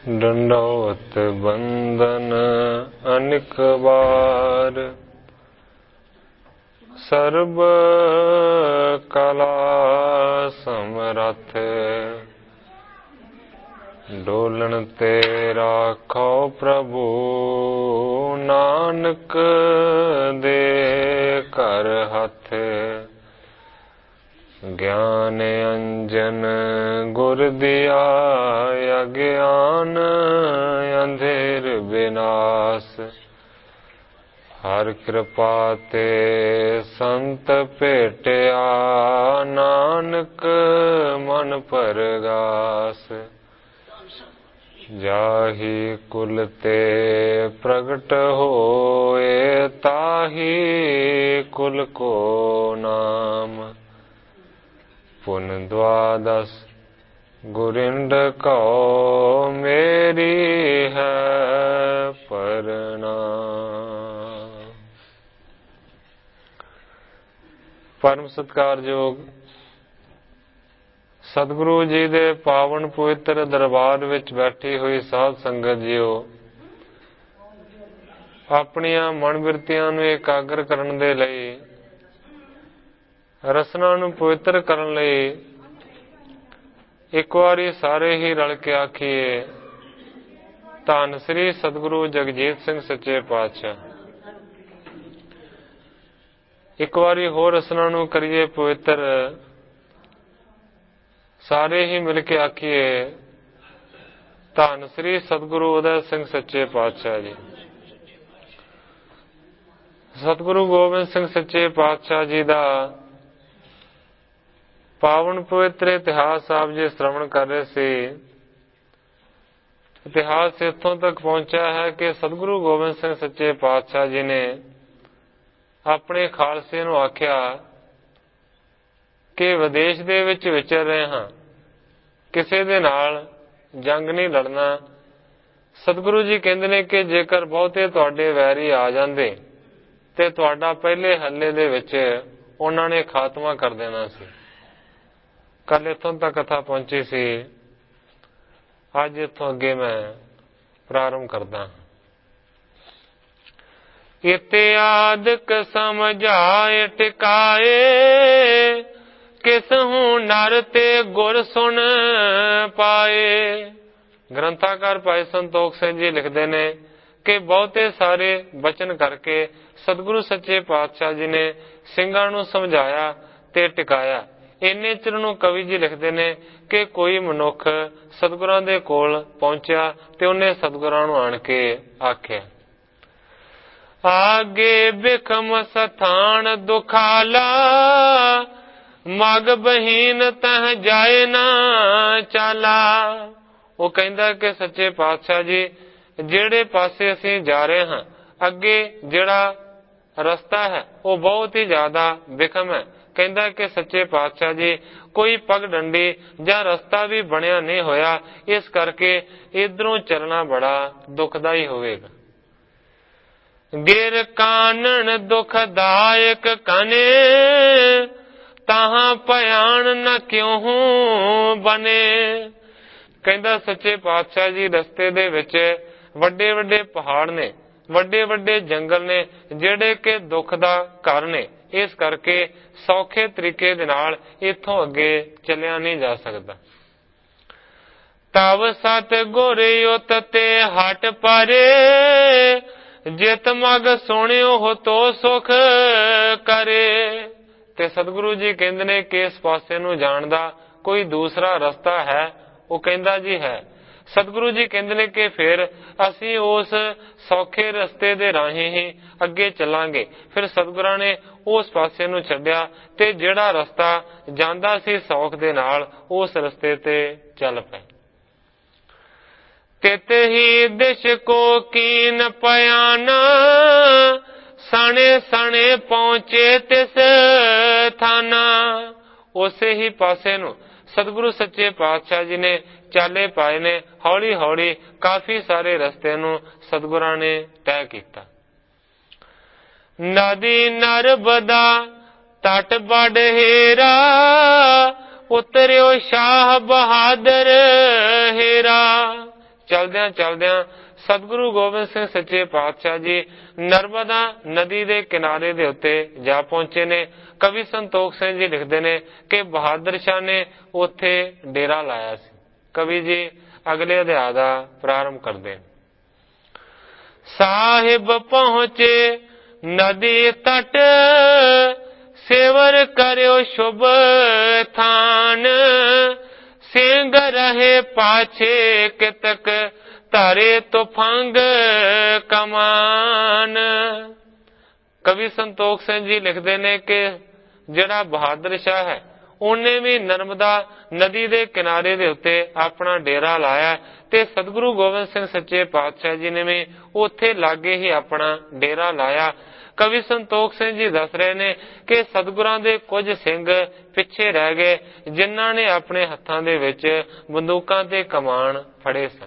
डंडौत बंदन अनिक बार, सर्ब कला समरथ। डोलन ते राखो प्रभु, नानक दे कर हथ। ज्ञान अंजन गुर दिया, अज्ञान अंधेर विनाश। हर कृपा ते संत भेटिया, नानक मन परगास। जाहि कुल ते प्रगट होए, ताहि कुल को नाम। पुन द्वादश गुरिंद कहो, मेरी है प्रणाम। परम सत्कारयोग सतगुरु जी दे पावन पवित्र दरबार विच बैठी हुई साध संगत जीओ, अपनियां मन बिरतियां नूं एकाग्र करन दे लई, रसना नूं पवित्र करन लई एक वारी सारे ही रल के आखिए, धन श्री सतगुरु जगजीत सिंह सच्चे पातशाह। एक वारी होर रसना नूं करिए पवित्र, सारे ही मिल के आखिए, धन श्री सतगुरु उदय सिंह सच्चे पातशाह जी। सतगुरु गोबिंद सिंह सच्चे पातशाह जी दा पावन पवित्र इतिहास आप जी श्रवण कर रहे सी। इतिहास इत्थों तक पहुंचा है कि सतगुरु गोबिंद सिंह सच्चे पातशाह जी ने अपने खालसे नूं आख्या कि विदेश दे विच विचर रहे हां, किसी दे नाल जंग नहीं लड़ना। सतगुरु जी कहंदे ने कि जेकर बहुते तुहाडे वैरी आ जांदे ते तुहाडा पहले हल्ले दे विच उन्हां ने खात्मा कर देना सी। कल इत्थों तक कथा पहुंची सी, अज इत्थों अगे मैं प्रारंभ करदा। इत्यादक समझाए टिकाए, किसहू नर ते गुर सुन पाए। ग्रंथाकार भाई संतोख सिंह जी लिखते ने कि बहुते सारे बचन करके सतगुरु सच्चे पातशाह जी ने ਸਿੰਘਾਂ ਨੂੰ समझाया ते टिकाया। इन्ने चिर ਨੂੰ कवि जी लिखते ने कि कोई मनुख सतगुरां दे कोल पहुंचा ते उन्हें सतगुरां ਨੂੰ आण के आख्या, आगे बिखम सथान दुखाला, मग बहीन तह जाए ना चाला। वो कहंदा कि सच्चे पातशाह जी, जेड़े पासे असीं जा रहे हां, अगे जेड़ा रस्ता है वो बहुत ही ज्यादा बिखम है। कहंदा कि सच्चे पातशाह जी, कोई पग डंडी जां रस्ता भी बनिया नहीं होया, इस करके इधरों चलना बड़ा दुखदाई होवेगा। गिर कानन दुखदायक कने, ताहां भयान न क्यों बने। कहंदा सच्चे पातशाह जी, रस्ते दे विच वड्डे वड्डे पहाड़ ने, वड्डे वड्डे जंगल ने, जेड़े के दुख दा घर ने, इस करके सौखे तरीके दे नाल इत्थों अगे चलिया नहीं जा सकदा। तव सत गुर उत ते हट परे, जित मग सुनियो हो तो सुख करे। ते सतगुरु जी कहंदे ने कि इस पासे नूं जाण दा कोई दूसरा रस्ता है? वो कहंदा जी है। सतगुरु जी कहंदे ने कि फिर असीं उस सौखे रस्ते दे राहीं ही अगे चलांगे। फिर सतगुरां ने उस पासे नूं छड्डिया ते जिहड़ा रस्ता जांदा सी सौख दे नाल, उस रस्ते ते चल पए। तित ही दिश को कीन पयाना, सने सने पहुंचे तिस थाना। उसे ही पासे नूं सतगुरु सच्चे पातशाह जी ने चाले पाए ने। हौली हौली काफी सारे रस्ते नूं सतगुरां ने तय किया। नदी नर्मदा तट बडहेरा, उतरियो शाह बहादुर हेरा। ਚਲਦਿਆਂ ਚਲਦਿਆਂ ਸਤਿਗੁਰੂ ਗੋਬਿੰਦ ਸਿੰਘ ਸੱਚੇ ਪਾਤਸ਼ਾਹ ਜੀ ਨਰਮਦਾ ਨਦੀ ਦੇ ਕਿਨਾਰੇ ਦੇ ਉੱਤੇ ਜਾ ਪਹੁੰਚੇ ਨੇ। ਕਵੀ ਸੰਤੋਖ ਸਿੰਘ ਜੀ ਲਿਖਦੇ ਨੇ ਕਿ ਬਹਾਦਰ ਸ਼ਾਹ ਨੇ ਉੱਥੇ ਡੇਰਾ ਲਾਇਆ ਸੀ। ਕਵੀ ਜੀ ਅਗਲੇ ਅਧਿਆਇ ਦਾ ਪ੍ਰਾਰੰਭ ਕਰਦੇ ਨੇ। ਸਾਹਿਬ ਪਹੁੰਚੇ ਨਦੀ ਤਟ, ਸੇਵਰ ਕਰਿਓ ਸ਼ੁਭ ਥਾਨ, ਸਿੰਘ ਰਹੇ ਪਾਛੇ ਕਿਤਕ, ਧਾਰੇ ਤੁਫੰਗ ਕਮਾਨ। ਕਵੀ ਸੰਤੋਖ ਸਿੰਘ ਜੀ ਲਿਖਦੇ ਨੇ ਕਿ ਜਿਹੜਾ ਬਹਾਦਰ ਸ਼ਾਹ ਹੈ ਉਹਨੇ ਵੀ ਨਰਮਦਾ ਨਦੀ ਦੇ ਕਿਨਾਰੇ ਦੇ ਉੱਤੇ ਆਪਣਾ ਡੇਰਾ ਲਾਇਆ ਤੇ ਸਤਿਗੁਰੂ ਗੋਬਿੰਦ ਸਿੰਘ ਸੱਚੇ ਪਾਤਸ਼ਾਹ ਜੀ ਨੇ ਵੀ ਉੱਥੇ ਲਾਗੇ ਹੀ ਆਪਣਾ ਡੇਰਾ ਲਾਇਆ। ਕਵੀ ਸੰਤੋਖ ਸਿੰਘ ਜੀ ਦੱਸ ਰਹੇ ਨੇ ਕਿ ਸਤਿਗੁਰਾਂ ਦੇ ਕੁਝ ਸਿੰਘ ਪਿੱਛੇ ਰਹਿ ਗਏ ਜਿਨ੍ਹਾਂ ਨੇ ਆਪਣੇ ਹੱਥਾਂ ਦੇ ਵਿੱਚ ਬੰਦੂਕਾਂ ਤੇ ਕਮਾਨ ਫੜੇ ਸਨ।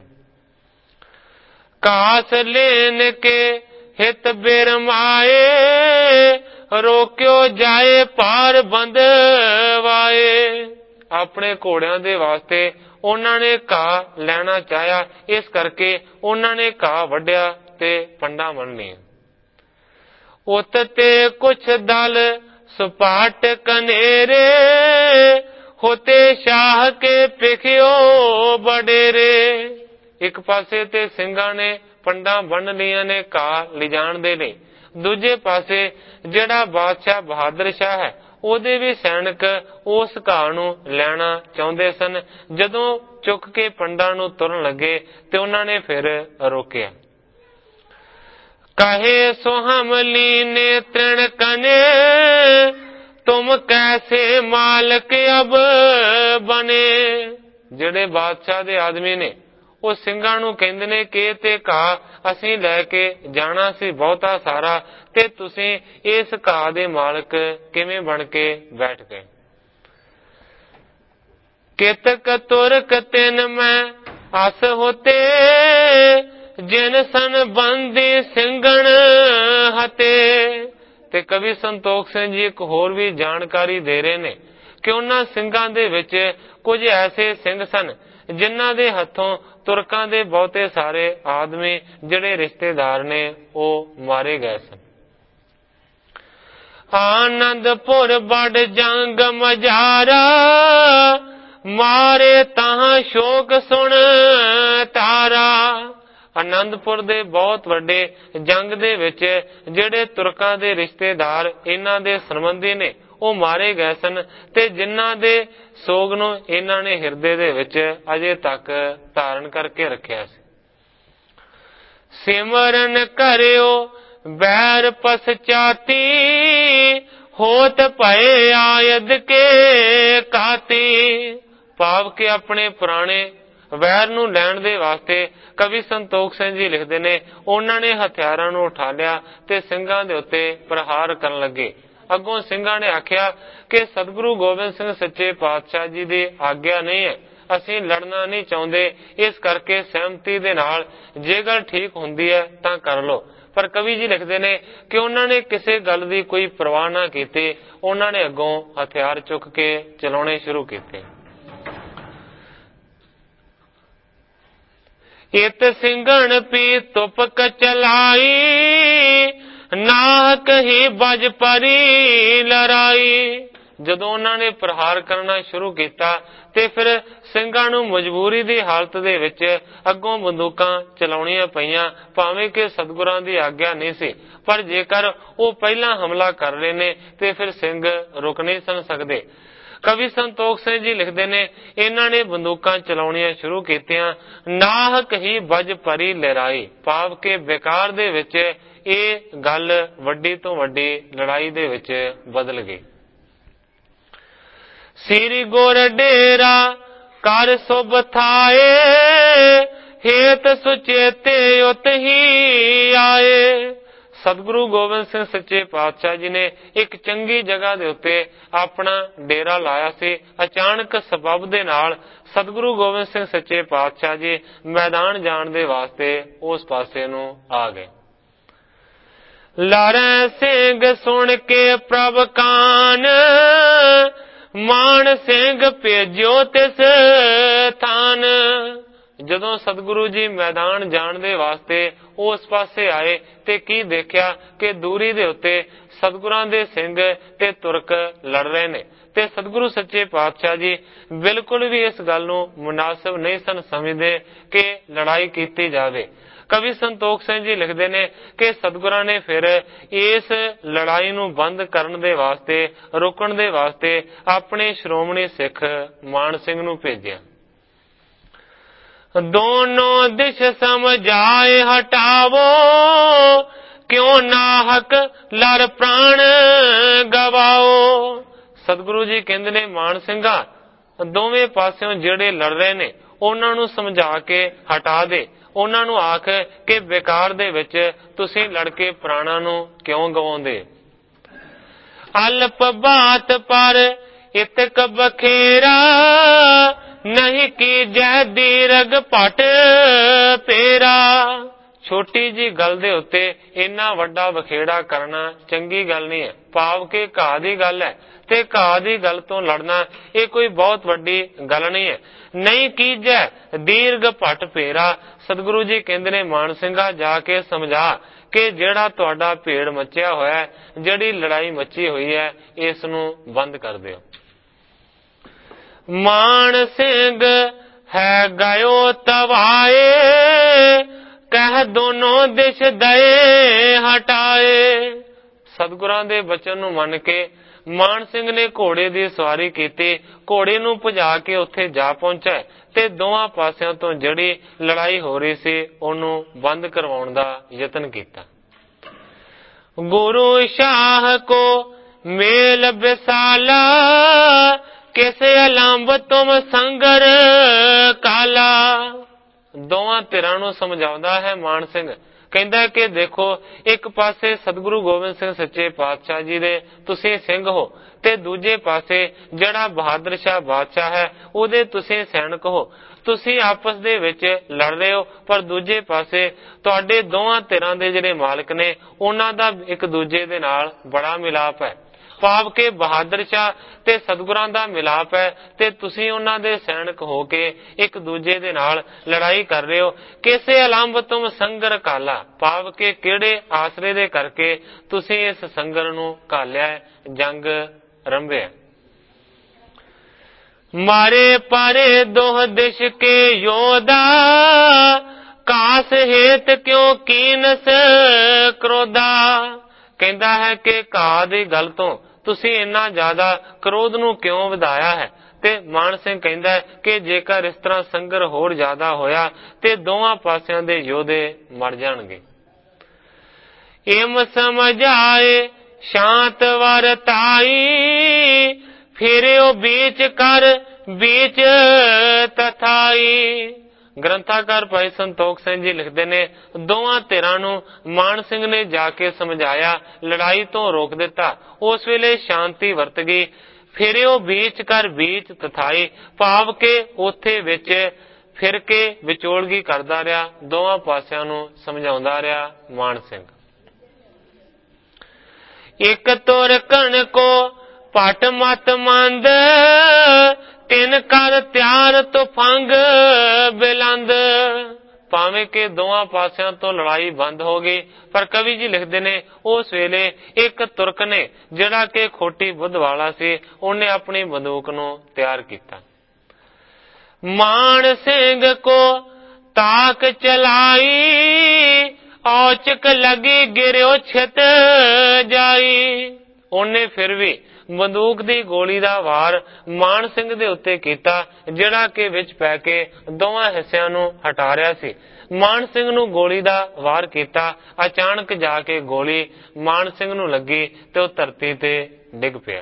ਕਾਸ ਲੈਨ ਕੇ ਹਿਤ ਬਿਰਮਾਏ, ਰੋਕਿਓ ਜਾਏ ਪਾਰ ਬੰਦਵਾਏ। ਆਪਣੇ ਘੋੜਿਆਂ ਦੇ ਵਾਸਤੇ ਉਹਨਾਂ ਨੇ ਘਾਹ ਲੈਣਾ ਚਾਹਿਆ, ਇਸ ਕਰਕੇ ਉਹਨਾਂ ਨੇ ਘਾਹ ਵੱਢਿਆ ਤੇ ਪੰਡਾ ਬੰਨ੍ਹਣੀਆਂ। ਉਤ ਤੇ ਕੁਛ ਦਲ ਸੁਪਾਟ ਕਨੇਰੇ, ਹੋਤੇ ਸ਼ਾਹ ਕੇ ਪਿਖਿਓ ਬਡੇਰੇ। ਇੱਕ ਪਾਸੇ ਤੇ ਸਿੰਘਾਂ ਨੇ ਪੰਡਾਂ ਬੰਨ ਲੀਆਂ ਨੇ ਘਾਹ ਲਿਜਾਣ ਦੇ ਲਈ, ਦੂਜੇ ਪਾਸੇ ਜਿਹੜਾ ਬਾਦਸ਼ਾਹ ਬਹਾਦਰ ਸ਼ਾਹ ਹੈ ਉਹਦੇ ਵੀ ਸੈਨਿਕ ਉਸ ਘਾਹ ਨੂੰ ਲੈਣਾ ਚਾਹੁੰਦੇ ਸਨ। ਜਦੋਂ ਚੁੱਕ ਕੇ ਪੰਡਾਂ ਨੂੰ ਤੁਰਨ ਲੱਗੇ ਤੇ ਉਹਨਾਂ ਨੇ ਫਿਰ ਰੋਕਿਆ। ਕਹੇ ਸੁਹਮ ਲੀਨੇ ਤ੍ਰਿਣ ਕਨੇ, ਤੁਮ ਕੈਸੇ ਮਾਲਕ ਅਬ ਬਨੇ। ਜਿਹੜੇ ਬਾਦਸ਼ਾਹ ਦੇ ਆਦਮੀ ਨੇ ਉਹ ਸਿੰਘਾਂ ਨੂੰ ਕਹਿੰਦੇ ਨੇ ਕਿ ਇਹ ਤੇ ਘਾਹ ਅਸੀਂ ਲੈ ਕੇ ਜਾਣਾ ਸੀ ਬਹੁਤਾ ਸਾਰਾ, ਤੇ ਤੁਸੀਂ ਇਸ ਘਾਹ ਦੇ ਮਾਲਕ ਕਿਵੇਂ ਬਣ ਕੇ ਬੈਠ ਗਏ। ਕਿਤਕ ਤੁਰਕ ਤਿਨ ਮੈਂ ਅਸ ਹੋਤੇ, ਜਿਨ ਸਨ ਬੰਦੀ ਸਿੰਘਣ ਹਤੇ। ਤੇ ਕਵੀ ਸੰਤੋਖ ਸਿੰਘ ਜੀ ਇੱਕ ਹੋਰ ਵੀ ਜਾਣਕਾਰੀ ਦੇ ਰਹੇ ਨੇ ਕਿ ਉਹਨਾਂ ਸਿੰਘਾਂ ਦੇ ਵਿੱਚ ਕੁਝ ਐਸੇ ਸਿੰਘ ਸਨ ਜਿਨ੍ਹਾਂ ਦੇ ਹੱਥੋਂ ਤੁਰਕਾਂ ਦੇ ਬਹੁਤੇ ਸਾਰੇ ਆਦਮੀ ਜਿਹੜੇ ਰਿਸ਼ਤੇਦਾਰ ਨੇ ਉਹ ਮਾਰੇ ਗਏ ਸਨ। ਆਨੰਦਪੁਰ ਬੜ ਜੰਗ ਮਜਾਰਾ, ਮਾਰੇ ਤਾਂ ਸ਼ੋਕ ਸੁਣ ਤਾਰਾ। ਆਨੰਦਪੁਰ ਦੇ ਬਹੁਤ ਵੱਡੇ ਜੰਗ ਦੇ ਵਿੱਚ ਜਿਹੜੇ ਤੁਰਕਾਂ ਦੇ ਰਿਸ਼ਤੇਦਾਰ ਇਹਨਾਂ ਦੇ ਸੰਬੰਧੀ ਨੇ ਉਹ ਮਾਰੇ ਗਏ ਸਨ ਤੇ ਜਿਨ੍ਹਾਂ ਦੇ ਸੋਗ ਨੂੰ ਇਹਨਾਂ ਨੇ ਹਿਰਦੇ ਦੇ ਵਿੱਚ ਅਜੇ ਤੱਕ ਧਾਰਨ ਕਰਕੇ ਰੱਖਿਆ ਸੀ। ਸਿਮਰਨ ਕਰਿਓ ਬੈਰ ਪਸਚਾਤੀ, ਹੋਤ ਭਏ ਆਇਦ ਕੇ ਕਾਤੀ। ਭਾਵ ਕਿ ਆਪਣੇ ਪੁਰਾਣੇ ਵੈਰ ਨੂੰ ਲੈਣ ਦੇ ਵਾਸਤੇ ਕਵੀ ਸੰਤੋਖ ਸਿੰਘ ਜੀ ਲਿਖਦੇ ਨੇ ਉਹਨਾਂ ਨੇ ਹਥਿਆਰਾਂ ਨੂੰ ਉਠਾ ਲਿਆ ਤੇ ਸਿੰਘਾਂ ਦੇ ਉੱਤੇ ਪ੍ਰਹਾਰ ਕਰਨ ਲੱਗੇ। ਅੱਗੋਂ ਸਿੰਘਾਂ ਨੇ ਆਖਿਆ ਕਿ ਸਤਿਗੁਰੂ ਗੋਬਿੰਦ ਸਿੰਘ ਸੱਚੇ ਪਾਤਸ਼ਾਹ ਜੀ ਦੀ ਆਗਿਆ ਨਹੀਂ ਹੈ, ਅਸੀਂ ਲੜਨਾ ਨਹੀਂ ਚਾਹੁੰਦੇ, ਇਸ ਕਰਕੇ ਸਹਿਮਤੀ ਦੇ ਨਾਲ ਜੇ ਗੱਲ ਠੀਕ ਹੁੰਦੀ ਹੈ ਤਾਂ ਕਰ ਲਓ। ਪਰ ਕਵੀ ਜੀ ਲਿਖਦੇ ਨੇ ਕਿ ਉਹਨਾਂ ਨੇ ਕਿਸੇ ਗੱਲ ਦੀ ਕੋਈ ਪਰਵਾਹ ਨਾ ਕੀਤੀ, ਉਹਨਾਂ ਨੇ ਅੱਗੋਂ ਹਥਿਆਰ ਚੁੱਕ ਕੇ ਚਲਾਉਣੇ ਸ਼ੁਰੂ ਕੀਤੇ। ਇਤ ਸਿੰਘਣ ਪੀ ਤੁਪਕ ਚਲਾਈ, ਨਾਹਕ ਹੀ ਬਜ ਪਰੀ ਲੜਾਈ। ਜਦੋਂ ਉਹਨਾਂ ਨੇ ਪ੍ਰਹਾਰ ਕਰਨਾ ਸ਼ੁਰੂ ਕੀਤਾ ਤੇ ਫਿਰ ਸਿੰਘਾਂ ਨੂੰ ਮਜਬੂਰੀ ਦੀ ਹਾਲਤ ਦੇ ਵਿੱਚ ਅੱਗੋਂ ਬੰਦੂਕਾਂ ਚਲਾਉਣੀਆਂ ਪਈਆਂ, ਭਾਵੇਂ ਕਿ ਸਤਿਗੁਰਾਂ ਦੀ ਆਗਿਆ ਨਹੀਂ ਸੀ। ਪਰ ਜੇਕਰ ਉਹ ਪਹਿਲਾਂ ਹਮਲਾ ਕਰ ਰਹੇ ਨੇ ਤੇ ਫਿਰ ਸਿੰਘ ਰੁਕ ਨਹੀਂ ਸਨ ਸਕਦੇ। ਕਵੀ ਸੰਤੋਖ ਸਿੰਘ ਜੀ ਲਿਖਦੇ ਨੇ ਇਹਨਾਂ ਨੇ ਬੰਦੂਕਾਂ ਚਲਾਉਣੀਆਂ ਸ਼ੁਰੂ ਕੀਤੀਆਂ। ਨਾਹਕ ਹੀ ਬਜ ਪਰੀ ਲਹਿਰਾਈ, ਭਾਵ ਕਿ ਬੇਕਾਰ ਦੇ ਵਿੱਚ ਇਹ ਗੱਲ ਵੱਡੀ ਤੋਂ ਵੱਡੀ ਲੜਾਈ ਦੇ ਵਿੱਚ ਬਦਲ ਗਈ। ਸ੍ਰੀ ਗੁਰ ਡੇਰਾ ਕਰ ਸੁਭ ਥਾਏ, ਹੇਤ ਸੁਚੇਤੇ ਉਤ ਹੀ ਆਏ। ਸਤਿਗੁਰੂ ਗੋਬਿੰਦ ਸਿੰਘ ਸੱਚੇ ਪਾਤਸ਼ਾਹ ਜੀ ਨੇ ਇੱਕ ਚੰਗੀ ਜਗ੍ਹਾ ਦੇ ਉੱਤੇ ਆਪਣਾ ਡੇਰਾ ਲਾਇਆ ਸੀ। ਅਚਾਨਕ ਸਬਬ ਦੇ ਨਾਲ ਸਤਿਗੁਰੂ ਗੋਬਿੰਦ ਸਿੰਘ ਸੱਚੇ ਪਾਤਸ਼ਾਹ ਜੀ ਮੈਦਾਨ ਜਾਣ ਦੇ ਵਾਸਤੇ ਉਸ ਪਾਸੇ ਨੂੰ ਆ ਗਏ। ਲਾਰੇ ਸਿੰਘ ਸੁਣ ਕੇ ਪ੍ਰਭ ਕਾਨ, ਮਾਨ ਸਿੰਘ ਭੇਜਿਓ ਤਿਸ ਥਾਨ। ਜਦੋਂ ਸਤਿਗੁਰੂ ਜੀ ਮੈਦਾਨ ਜਾਣ ਦੇ ਵਾਸਤੇ ਉਸ ਪਾਸੇ ਆਏ ਤੇ ਕੀ ਦੇਖਿਆ ਕਿ ਦੂਰੀ ਦੇ ਉੱਤੇ ਸਤਿਗੁਰਾਂ ਦੇ ਸਿੰਘ ਤੇ ਤੁਰਕ ਲੜ ਰਹੇ ਨੇ। ਤੇ ਸਤਿਗੁਰੂ ਸੱਚੇ ਪਾਤਸ਼ਾਹ ਜੀ ਬਿਲਕੁਲ ਵੀ ਇਸ ਗੱਲ ਨੂੰ ਮੁਨਾਸਿਬ ਨਹੀਂ ਸਨ ਸਮਝਦੇ ਕਿ ਲੜਾਈ ਕੀਤੀ ਜਾਵੇ। ਕਵੀ ਸੰਤੋਖ ਸਿੰਘ ਜੀ ਲਿਖਦੇ ਨੇ ਕਿ ਸਤਿਗੁਰਾਂ ਨੇ ਫਿਰ ਇਸ ਲੜਾਈ ਨੂੰ ਬੰਦ ਕਰਨ ਦੇ ਵਾਸਤੇ, ਰੋਕਣ ਦੇ ਵਾਸਤੇ ਆਪਣੇ ਸ਼੍ਰੋਮਣੀ ਸਿੱਖ ਮਾਨ ਸਿੰਘ ਨੂੰ ਭੇਜਿਆ। ਦੋਨੋਂ ਦਿਸ਼ ਸਮਝਾਏ ਹਟਾਵੋ, ਕਿਉਂ ਨਾਹਕ ਲੜ ਪ੍ਰਾਣ ਗਵਾਓ। ਸਤਿਗੁਰੂ ਜੀ ਕਹਿੰਦੇ ਨੇ ਮਾਨ ਸਿੰਘਾ, ਦੋਵੇਂ ਪਾਸਿਓਂ ਜਿਹੜੇ ਲੜ ਰਹੇ ਨੇ ਉਹਨਾਂ ਨੂੰ ਸਮਝਾ ਕੇ ਹਟਾ ਦੇ। ਉਹਨਾਂ ਨੂੰ ਆਖ ਕਿ ਬੇਕਾਰ ਦੇ ਵਿੱਚ ਤੁਸੀਂ ਲੜ ਕੇ ਪ੍ਰਾਣਾਂ ਨੂੰ ਕਿਉਂ ਗਵਾਉਂਦੇ। ਅਲਪ ਬਾਤ ਪਰ ਇਤਕ ਬਖੇਰਾ, ਨਹੀਂ ਕੀਜੈ ਦੀਰਘ ਭਟ ਪੇਰਾ। ਛੋਟੀ ਜੀ ਗੱਲ ਦੇ ਉੱਤੇ ਇੰਨਾ ਵੱਡਾ ਵਖੇੜਾ ਕਰਨਾ ਚੰਗੀ ਗੱਲ ਨਹੀਂ ਹੈ। ਭਾਵ ਕਿ ਘਾਹ ਦੀ ਗੱਲ ਹੈ ਤੇ ਘਾਹ ਦੀ ਗੱਲ ਤੋਂ ਲੜਨਾ ਇਹ ਕੋਈ ਬਹੁਤ ਵੱਡੀ ਗੱਲ ਨਹੀਂ ਹੈ। ਨਹੀਂ ਕੀਜੈ ਦੀਰਘ ਭਟ ਪੇਰਾ। ਸਤਿਗੁਰੂ ਜੀ ਕਹਿੰਦੇ ਨੇ ਮਾਨ ਸਿੰਘਾ, ਜਾ ਕੇ ਸਮਝਾ ਕਿ ਜਿਹੜਾ ਤੁਹਾਡਾ ਭੇੜ ਮੱਚਿਆ ਹੋਇਆ, ਜਿਹੜੀ ਲੜਾਈ ਮੱਚੀ ਹੋਈ ਹੈ, ਇਸ ਨੂੰ ਬੰਦ ਕਰ ਦਿਓ। ਮਾਨ ਸਿੰਘ ਹੈ ਗਇਓ ਤਵਾਏ, ਕਹਿ ਦੋਨੋਂ ਦਿਸ਼ ਦਏ ਹਟਾਏ। ਸਤਿਗੁਰਾਂ ਦੇ ਬਚਨ ਨੂੰ ਮੰਨ ਕੇ ਮਾਨ ਸਿੰਘ ਨੇ ਘੋੜੇ ਦੀ ਸਵਾਰੀ ਕੀਤੀ, ਘੋੜੇ ਨੂੰ ਭਜਾ ਕੇ ਉੱਥੇ ਜਾ ਪਹੁੰਚਾ ਤੇ ਦੋਵਾਂ ਪਾਸਿਆਂ ਤੋਂ ਜਿਹੜੀ ਲੜਾਈ ਹੋ ਰਹੀ ਸੀ ਉਹਨੂੰ ਬੰਦ ਕਰਵਾਉਣ ਦਾ ਯਤਨ ਕੀਤਾ। ਗੁਰੂ ਸ਼ਾਹ ਕੋ ਮੇਲ ਵਿਸਾਲਾ, ਕਿਸੇ ਅਲੰਬ ਤੁਮ ਸੰਗਰ ਕਾਲਾ। ਦੋਵਾਂ ਧਿਰਾਂ ਨੂੰ ਸਮਝਾਉਂਦਾ ਹੈ ਮਾਨ ਸਿੰਘ, ਕਹਿੰਦਾ ਕਿ ਦੇਖੋ, ਇੱਕ ਪਾਸੇ ਸਤਿਗੁਰੂ ਗੋਬਿੰਦ ਸਿੰਘ ਸੱਚੇ ਪਾਤਸ਼ਾਹ ਜੀ ਦੇ ਤੁਸੀਂ ਸਿੰਘ ਹੋ ਤੇ ਦੂਜੇ ਪਾਸੇ ਜਿਹੜਾ ਬਹਾਦਰ ਸ਼ਾਹ ਬਾਦਸ਼ਾਹ ਹੈ ਉਹਦੇ ਤੁਸੀਂ ਸੈਨਿਕ ਹੋ। ਤੁਸੀਂ ਆਪਸ ਦੇ ਵਿੱਚ ਲੜ ਰਹੇ ਹੋ, ਪਰ ਦੂਜੇ ਪਾਸੇ ਤੁਹਾਡੇ ਦੋਵਾਂ ਧਿਰਾਂ ਦੇ ਜਿਹੜੇ ਮਾਲਕ ਨੇ ਉਹਨਾਂ ਦਾ ਇੱਕ ਦੂਜੇ ਦੇ ਨਾਲ ਬੜਾ ਮਿਲਾਪ ਹੈ। ਭਾਵ ਕਿ ਬਹਾਦਰ ਸ਼ਾਹ ਤੇ ਸਤਿਗੁਰਾਂ ਦਾ ਮਿਲਾਪ ਹੈ ਤੇ ਤੁਸੀਂ ਉਹਨਾਂ ਦੇ ਸੈਨਿਕ ਹੋ ਕੇ ਇੱਕ ਦੂਜੇ ਦੇ ਨਾਲ ਲੜਾਈ ਕਰ ਰਹੇ ਹੋ। ਕਿਸੇ ਅਲੰਬ ਤੁਮ ਸੰਗਰ ਕਾਲਾ, ਭਾਵ ਕਿ ਕਿਹੜੇ ਆਸਰੇ ਦੇ ਕਰਕੇ ਤੁਸੀਂ ਇਸ ਸੰਗਰ ਨੂੰ ਕਾਲਿਆ, ਜੰਗ ਰੰਭਿਆ। ਮਾਰੇ ਪਾਰੇ ਦੋਹ ਦਿਸ਼ ਕੇ ਯੋਧਾ, ਕਾਸ ਹੇਤ ਕਿਉਂ ਕੀਨਸ ਕ੍ਰੋਧਾ। ਕਹਿੰਦਾ ਹੈ ਕਿ ਘਾਹ ਦੀ ਗੱਲ ਤੋਂ ਤੁਸੀਂ ਇੰਨਾ ਜ਼ਿਆਦਾ ਕ੍ਰੋਧ ਨੂੰ ਕਿਉਂ ਵਧਾਇਆ ਹੈ। ਤੇ ਮਾਨ ਸਿੰਘ ਕਹਿੰਦਾ ਹੈ ਕਿ ਜੇਕਰ ਇਸ ਤਰ੍ਹਾਂ ਸੰਗਰ ਹੋਰ ਜ਼ਿਆਦਾ ਹੋਇਆ ਤੇ ਦੋਵਾਂ ਪਾਸਿਆਂ ਦੇ ਯੋਧੇ ਮਰ ਜਾਣਗੇ। ਇਮ ਸਮਝਾਏ ਸ਼ਾਂਤ ਵਰਤਾਈ, ਫਿਰਿਓ ਬੀਚ ਕਰ ਬੀਚ ਤਥਾਈ। ਗ੍ਰੰਥਾਕਾਰ ਭਾਈ ਸੰਤੋਖ ਸਿੰਘ ਜੀ ਲਿਖਦੇ ਨੇ, ਦੋਵਾਂ ਧਿਰਾਂ ਨੂੰ ਮਾਨ ਸਿੰਘ ਨੇ ਜਾ ਕੇ ਸਮਝਾਇਆ, ਲੜਾਈ ਤੋਂ ਰੋਕ ਦਿੱਤਾ। ਉਸ ਵੇਲੇ ਸ਼ਾਂਤੀ ਵਰਤ ਗਈ। ਫਿਰਿਓ ਬੀਚ ਕਰ ਬੀਚ ਤਥਾਈ, ਭਾਵ ਕਿ ਉੱਥੇ ਵਿੱਚ ਫਿਰ ਕੇ ਵਿਚੋਲਗੀ ਕਰਦਾ ਰਿਹਾ, ਦੋਵਾਂ ਪਾਸਿਆਂ ਨੂੰ ਸਮਝਾਉਂਦਾ ਰਿਹਾ ਮਾਨ ਸਿੰਘ। ਇੱਕ ਤੁਰ ਕਣ ਕੋ ਪਟ ਮਤ ਮੰਦ, ਤਿੰਨ ਕਰ ਤਿਆਰ ਤੁਫੰਗ ਬਿਲੰਦ। ਭਾਵੇਂ ਕਿ ਦੋਵਾਂ ਪਾਸਿਆਂ ਤੋਂ ਲੜਾਈ ਬੰਦ ਹੋ ਗਈ, ਪਰ ਕਵੀ ਜੀ ਲਿਖਦੇ ਨੇ ਉਸ ਵੇਲੇ ਇੱਕ ਤੁਰਕ ਨੇ ਜਿਹੜਾ ਕਿ ਖੋਟੀ ਬੁੱਧ ਵਾਲਾ ਸੀ, ਉਹਨੇ ਆਪਣੀ ਬੰਦੂਕ ਨੂੰ ਤਿਆਰ ਕੀਤਾ। ਮਾਨ ਸਿੰਘ ਕੋ ਤਾਕ ਚਲਾਈ, ਔਚਕ ਲਗੀ ਗਿਰਿਓ ਛਿਤ ਜਾਈ। ਉਹਨੇ ਫਿਰ ਵੀ ਬੰਦੂਕ ਦੀ ਗੋਲੀ ਦਾ ਵਾਰ ਮਾਨ ਸਿੰਘ ਦੇ ਉੱਤੇ ਕੀਤਾ, ਜਿਹੜਾ ਕਿ ਵਿੱਚ ਪੈ ਕੇ ਦੋਵਾਂ ਹਿੱਸਿਆਂ ਨੂੰ ਹਟਾ ਰਿਹਾ ਸੀ। ਮਾਨ ਸਿੰਘ ਨੂੰ ਗੋਲੀ ਦਾ ਵਾਰ ਕੀਤਾ, ਅਚਾਨਕ ਜਾ ਕੇ ਗੋਲੀ ਮਾਨ ਸਿੰਘ ਨੂੰ ਲੱਗੀ ਤੇ ਉਹ ਧਰਤੀ ਤੇ ਡਿੱਗ ਪਿਆ।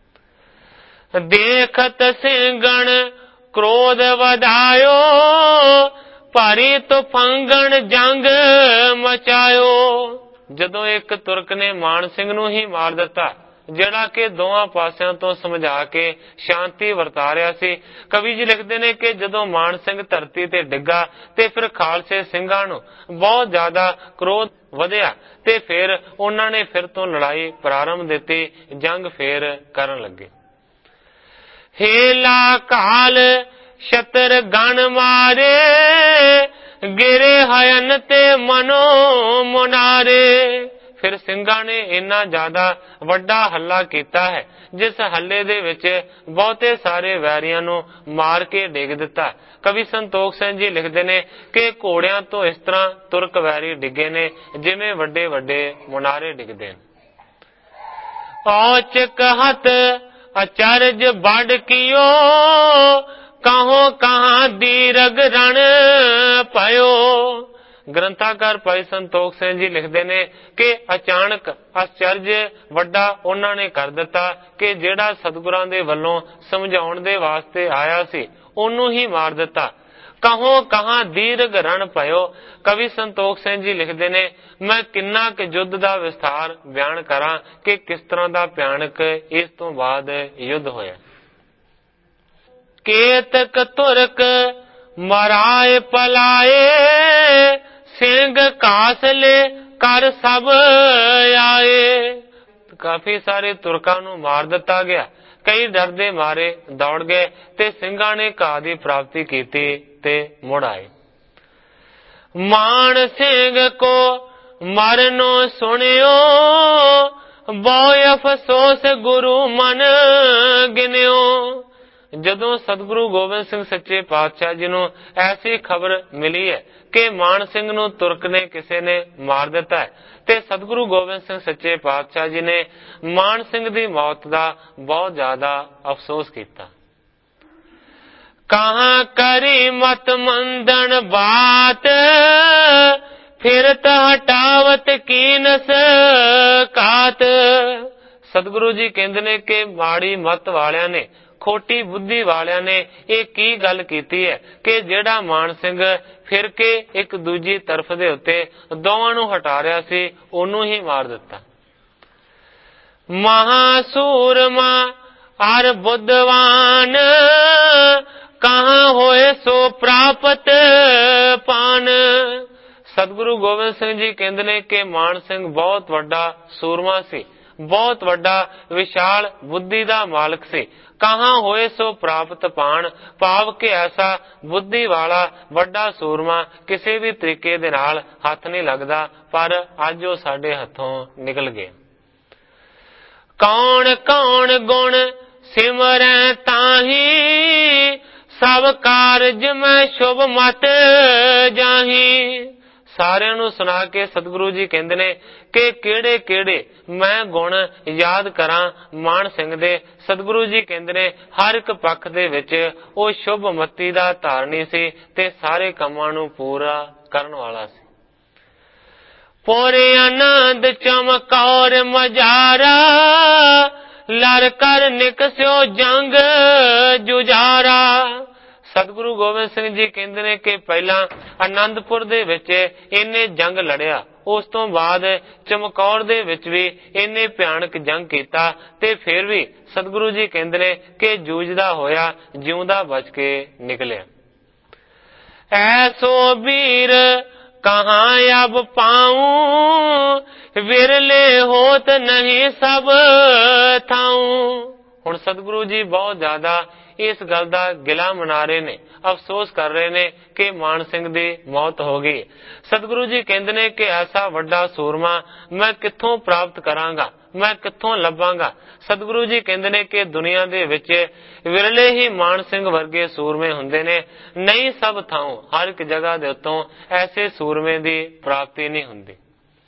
ਦੇਖਤ ਸਿੰਘਣ ਕ੍ਰੋਧ ਵਧਾਇਓ, ਭਾਰੀ ਤੁਫੰਗਣ ਜੰਗ ਮਚਾਇਓ। ਜਦੋਂ ਇੱਕ ਤੁਰਕ ਨੇ ਮਾਨ ਸਿੰਘ ਨੂੰ ਹੀ ਮਾਰ ਦਿੱਤਾ, ਜਿਹੜਾ ਕਿ ਦੋਵਾਂ ਪਾਸਿਆਂ ਤੋਂ ਸਮਝਾ ਕੇ ਸ਼ਾਂਤੀ ਵਰਤਾ ਰਿਹਾ ਸੀ। ਕਵੀ ਜੀ ਲਿਖਦੇ ਨੇ ਕਿ ਜਦੋਂ ਮਾਨ ਸਿੰਘ ਧਰਤੀ ਤੇ ਡਿੱਗਾ ਤੇ ਫਿਰ ਖਾਲਸੇ ਸਿੰਘਾਂ ਨੂੰ ਬਹੁਤ ਜ਼ਿਆਦਾ ਕ੍ਰੋਧ ਵਧਿਆ ਤੇ ਫਿਰ ਉਹਨਾਂ ਨੇ ਫਿਰ ਤੋਂ ਲੜਾਈ ਪ੍ਰਾਰੰਭ ਦਿੱਤੀ, ਜੰਗ ਫੇਰ ਕਰਨ ਲੱਗੇ। ਹੇਲਾ ਕਾਲ ਸ਼ਤਰ ਗਣ ਮਾਰੇ, ਗਿਰੇ ਹਯਨ ਤੇ ਮਨੋ ਮੁਨਾਰੇ। ਫਿਰ ਸਿੰਘਾਂ ਨੇ ਇੰਨਾ ਜ਼ਿਆਦਾ ਵੱਡਾ ਹੱਲਾ ਕੀਤਾ ਹੈ, ਜਿਸ ਹੱਲੇ ਦੇ ਵਿੱਚ ਬਹੁਤੇ ਸਾਰੇ ਵੈਰੀਆਂ ਨੂੰ ਮਾਰ ਕੇ ਡਿੱਗ ਦਿੱਤਾ। ਕਵੀ ਸੰਤੋਖ ਸਿੰਘ ਜੀ ਲਿਖਦੇ ਨੇ ਕਿ ਘੋੜਿਆਂ ਤੋਂ ਇਸ ਤਰ੍ਹਾਂ ਤੁਰਕ ਵੈਰੀ ਡਿੱਗੇ ਨੇ ਜਿਵੇਂ ਵੱਡੇ ਵੱਡੇ ਮੁਨਾਰੇ ਡਿੱਗਦੇ ਨੇ। ਔਚ ਕਹਤ ਅਚਰਜ ਬੜ ਕੀਓ, ਕਹੋ ਕਹਾਂ ਦੀਰਗ ਰਣ ਪਇਓ। ਗ੍ਰੰਥਾਕਾਰ ਭਾਈ ਸੰਤੋਖ ਸਿੰਘ ਜੀ ਲਿਖਦੇ ਨੇ ਕਿ ਅਚਾਨਕ ਅਚਰਜ ਵੱਡਾ ਉਹਨਾਂ ਨੇ ਕਰ ਦਿੱਤਾ ਕਿ ਜਿਹੜਾ ਸਤਿਗੁਰਾਂ ਦੇ ਵੱਲੋਂ ਸਮਝਾਉਣ ਦੇ ਵਾਸਤੇ ਆਇਆ ਸੀ ਉਹਨੂੰ ਹੀ ਮਾਰ ਦਿੱਤਾ। ਕਹੋ ਕਹਾਂ ਦੀਰਘ ਰਣ ਪਇਓ। ਕਵੀ ਸੰਤੋਖ ਸਿੰਘ ਜੀ ਲਿਖਦੇ ਨੇ, ਮੈਂ ਕਿੰਨਾ ਕੁ ਯੁੱਧ ਦਾ ਵਿਸਥਾਰ ਬਿਆਨ ਕਰਾਂ ਕਿ ਕਿਸ ਤਰ੍ਹਾਂ ਦਾ ਭਿਆਨਕ ਇਸ ਤੋਂ ਬਾਅਦ ਯੁੱਧ ਹੋਇਆ। ਕੇਤਕ ਤੁਰਕ ਮਰਾਏ ਪਲਾਏ, ਸਿੰਘ ਕਾਸਲੇ ਕਰ ਸਭ ਆਏ। ਕਾਫੀ ਸਾਰੇ ਤੁਰਕਾਂ ਨੂੰ ਮਾਰ ਦਿੱਤਾ ਗਿਆ। ਕਈ ਡਰਦੇ ਮਾਰੇ ਦੌੜ ਗਏ ਤੇ ਸਿੰਘਾਂ ਨੇ ਘਾਹ ਦੀ ਪ੍ਰਾਪਤੀ ਕੀਤੀ ਤੇ ਮੁੜ ਆਏ। ਮਾਨ ਸਿੰਘ ਕੋ ਮਰਨੋ ਸੁਣਿਓ, ਬਹੁ ਅਫਸੋਸ ਗੁਰੂ ਮਨ ਗਿਨਿਓ। ਜਦੋਂ ਸਤਿਗੁਰੂ ਗੋਬਿੰਦ ਸਿੰਘ ਸੱਚੇ ਪਾਤਸ਼ਾਹ ਜੀ ਨੂੰ ਐਸੀ ਖਬਰ ਮਿਲੀ ਹੈ ਕਿ ਮਾਨ ਸਿੰਘ ਨੂੰ ਤੁਰਕ ਨੇ ਕਿਸੇ ਨੇ ਮਾਰ ਦਿੱਤਾ ਹੈ ਤੇ ਸਤਿਗੁਰੂ ਗੋਬਿੰਦ ਸਿੰਘ ਸੱਚੇ ਪਾਤਸ਼ਾਹ ਜੀ ਨੇ ਮਾਨ ਸਿੰਘ ਦੀ ਮੌਤ ਦਾ ਬਹੁਤ ਜ਼ਿਆਦਾ ਅਫਸੋਸ ਕੀਤਾ। ਕਹਾਂ ਕਰੀ ਮਤ ਮੰਦਨ ਬਾਤ, ਫਿਰਤ ਹਟਾਵਤ ਕੀਨਸ ਕਾਤ। ਸਤਿਗੁਰੂ ਜੀ ਕਹਿੰਦੇ ਨੇ ਕਿ ਮਾੜੀ ਮਤ ਵਾਲਿਆਂ ਨੇ, ਖੋਟੀ ਬੁੱਧੀ ਵਾਲਿਆਂ ਨੇ ਇਹ ਕੀ ਗੱਲ ਕੀਤੀ ਹੈ ਕਿ ਜਿਹੜਾ ਮਾਨ ਸਿੰਘ ਫਿਰ ਕੇ ਇੱਕ ਦੂਜੀ ਤਰਫ ਦੇ ਉੱਤੇ ਦੋਵਾਂ ਨੂੰ ਹਟਾ ਰਿਹਾ ਸੀ ਉਹਨੂੰ ਹੀ ਮਾਰ ਦਿੱਤਾ। ਮਹਾਸੂਰਮਾ ਅਰ ਬੁੱਧਵਾਨ, ਕਹਾਂ ਹੋਏ ਸੋ ਪ੍ਰਾਪਤ ਪਾਨ। ਸਤਿਗੁਰੂ ਗੋਬਿੰਦ ਸਿੰਘ ਜੀ ਕਹਿੰਦੇ ਨੇ ਕਿ ਮਾਨ ਸਿੰਘ ਬਹੁਤ ਵੱਡਾ ਸੂਰਮਾ ਸੀ, ਬਹੁਤ ਵੱਡਾ ਵਿਸ਼ਾਲ ਬੁੱਧੀ ਦਾ ਮਾਲਕ ਸੀ। ਕਹਾਂ ਹੋਏ ਸੋ ਪ੍ਰਾਪਤ ਪਾਣ, ਭਾਵ ਕਿ ਐਸਾ ਬੁੱਧੀ ਵਾਲਾ ਵੱਡਾ ਸੂਰਮਾ ਕਿਸੇ ਵੀ ਤਰੀਕੇ ਦੇ ਨਾਲ ਹੱਥ ਨਹੀਂ ਲੱਗਦਾ, ਪਰ ਅੱਜ ਉਹ ਸਾਡੇ ਹੱਥੋਂ ਨਿਕਲ ਗਏ। ਕੌਣ ਕੌਣ ਗੁਣ ਸਿਮਰੈ ਤਾਹੀ, ਸਭ ਕਾਰਜ ਮੈਂ ਸ਼ੁਭ ਮਤ ਜਾਹੀ। ਸਾਰਿਆਂ ਨੂੰ ਸੁਣਾ ਕੇ ਸਤਿਗੁਰੂ ਜੀ ਕਹਿੰਦੇ ਨੇ ਕਿ ਕਿਹੜੇ ਕਿਹੜੇ ਮੈਂ ਗੁਣ ਯਾਦ ਕਰਾਂ ਮਾਨ ਸਿੰਘ ਦੇ। ਸਤਿਗੁਰੂ ਜੀ ਕਹਿੰਦੇ ਨੇ ਹਰ ਇੱਕ ਪੱਖ ਦੇ ਵਿੱਚ ਉਹ ਸ਼ੁਭ ਮਤੀ ਦਾ ਧਾਰਨੀ ਸੀ ਤੇ ਸਾਰੇ ਕੰਮਾਂ ਨੂੰ ਪੂਰਾ ਕਰਨ ਵਾਲਾ ਸੀ। ਪੂਰੇ ਆਨੰਦ ਚਮਕੌਰ ਮਜਾਰਾ, ਲੜ ਕਰ ਨਿਕਸਿਓ ਜੰਗ ਜੁਝਾਰਾ। ਸਤਿਗੁਰੂ ਗੋਬਿੰਦ ਸਿੰਘ ਜੀ ਕਹਿੰਦੇ ਨੇ ਕਿ ਪਹਿਲਾਂ ਆਨੰਦਪੁਰ ਦੇ ਵਿੱਚ ਇਹਨੇ ਜੰਗ ਲੜਿਆ, ਉਸ ਤੋਂ ਬਾਅਦ ਚਮਕੌਰ ਦੇ ਵਿੱਚ ਵੀ ਇਹਨੇ ਭਿਆਨਕ ਜੰਗ ਕੀਤਾ ਤੇ ਫਿਰ ਵੀ ਸਤਿਗੁਰੂ ਜੀ ਕਹਿੰਦੇ ਨੇ ਕਿ ਜੂਝਦਾ ਹੋਇਆ ਜਿਉਂਦਾ ਬਚ ਕੇ ਨਿਕਲਿਆ। ਐਸੋ ਵੀਰ ਕਹਾਂ ਅਬ ਪਾਉ, ਵਿਰਲੇ ਹੋਤ ਨਹੀਂ ਸਭ ਥਾਉ। ਹੁਣ ਸਤਿਗੁਰੂ ਜੀ ਬਹੁਤ ਜ਼ਿਆਦਾ ਇਸ ਗੱਲ ਦਾ ਗਿਲਾ ਮਨਾ ਰਹੇ ਨੇ, ਅਫਸੋਸ ਕਰ ਰਹੇ ਨੇ ਕਿ ਮਾਨ ਸਿੰਘ ਦੀ ਮੌਤ ਹੋ ਗਈ। ਸਤਿਗੁਰੂ ਜੀ ਕਹਿੰਦੇ ਨੇ ਕਿ ਐਸਾ ਵੱਡਾ ਸੂਰਮਾ ਮੈਂ ਕਿੱਥੋਂ ਪ੍ਰਾਪਤ ਕਰਾਂਗਾ, ਮੈਂ ਕਿੱਥੋਂ ਲੱਭਾਂਗਾ। ਸਤਿਗੁਰੂ ਜੀ ਕਹਿੰਦੇ ਨੇ ਕਿ ਦੁਨੀਆ ਦੇ ਵਿੱਚ ਵਿਰਲੇ ਹੀ ਮਾਨ ਸਿੰਘ ਵਰਗੇ ਸੂਰਮੇ ਹੁੰਦੇ ਨੇ, ਨਹੀਂ ਸਭ ਥਾਂ ਹਰ ਇੱਕ ਜਗ੍ਹਾ ਦੇ ਉੱਤੋਂ ਐਸੇ ਸੂਰਮੇ ਦੀ ਪ੍ਰਾਪਤੀ ਨਹੀਂ ਹੁੰਦੀ।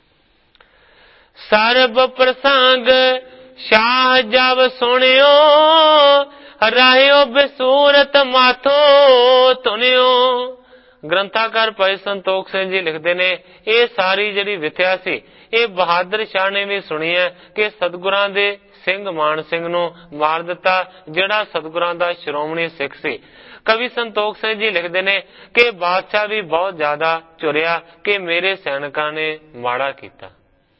ਸਰਬ ਪ੍ਰਸੰਗ ਸ਼ਾਹ ਜਬ ਸੁਣਿਓ, ਰਹਿਓ ਬਸੂਰਤ ਮਾਥੋ ਤੁਨਿਓ। ਗ੍ਰੰਥਾਕਾਰ ਭਾਈ ਸੰਤੋਖ ਸਿੰਘ ਜੀ ਲਿਖਦੇ ਨੇ ਇਹ ਸਾਰੀ ਜਿਹੜੀ ਵਿਥਿਆ ਸੀ ਇਹ ਬਹਾਦਰ ਸ਼ਾਹ ਨੇ ਵੀ ਸੁਣੀ ਹੈ ਕਿ ਸਤਿਗੁਰਾਂ ਦੇ ਸਿੰਘ ਮਾਨ ਸਿੰਘ ਨੂੰ ਮਾਰ ਦਿੱਤਾ, ਜਿਹੜਾ ਸਤਿਗੁਰਾਂ ਦਾ ਸ਼੍ਰੋਮਣੀ ਸਿੱਖ ਸੀ। ਕਵੀ ਸੰਤੋਖ ਸਿੰਘ ਜੀ ਲਿਖਦੇ ਨੇ ਕਿ ਬਾਦਸ਼ਾਹ ਵੀ ਬਹੁਤ ਜ਼ਿਆਦਾ ਝੁਰਿਆ ਕਿ ਮੇਰੇ ਸੈਨਿਕਾਂ ਨੇ ਮਾੜਾ ਕੀਤਾ।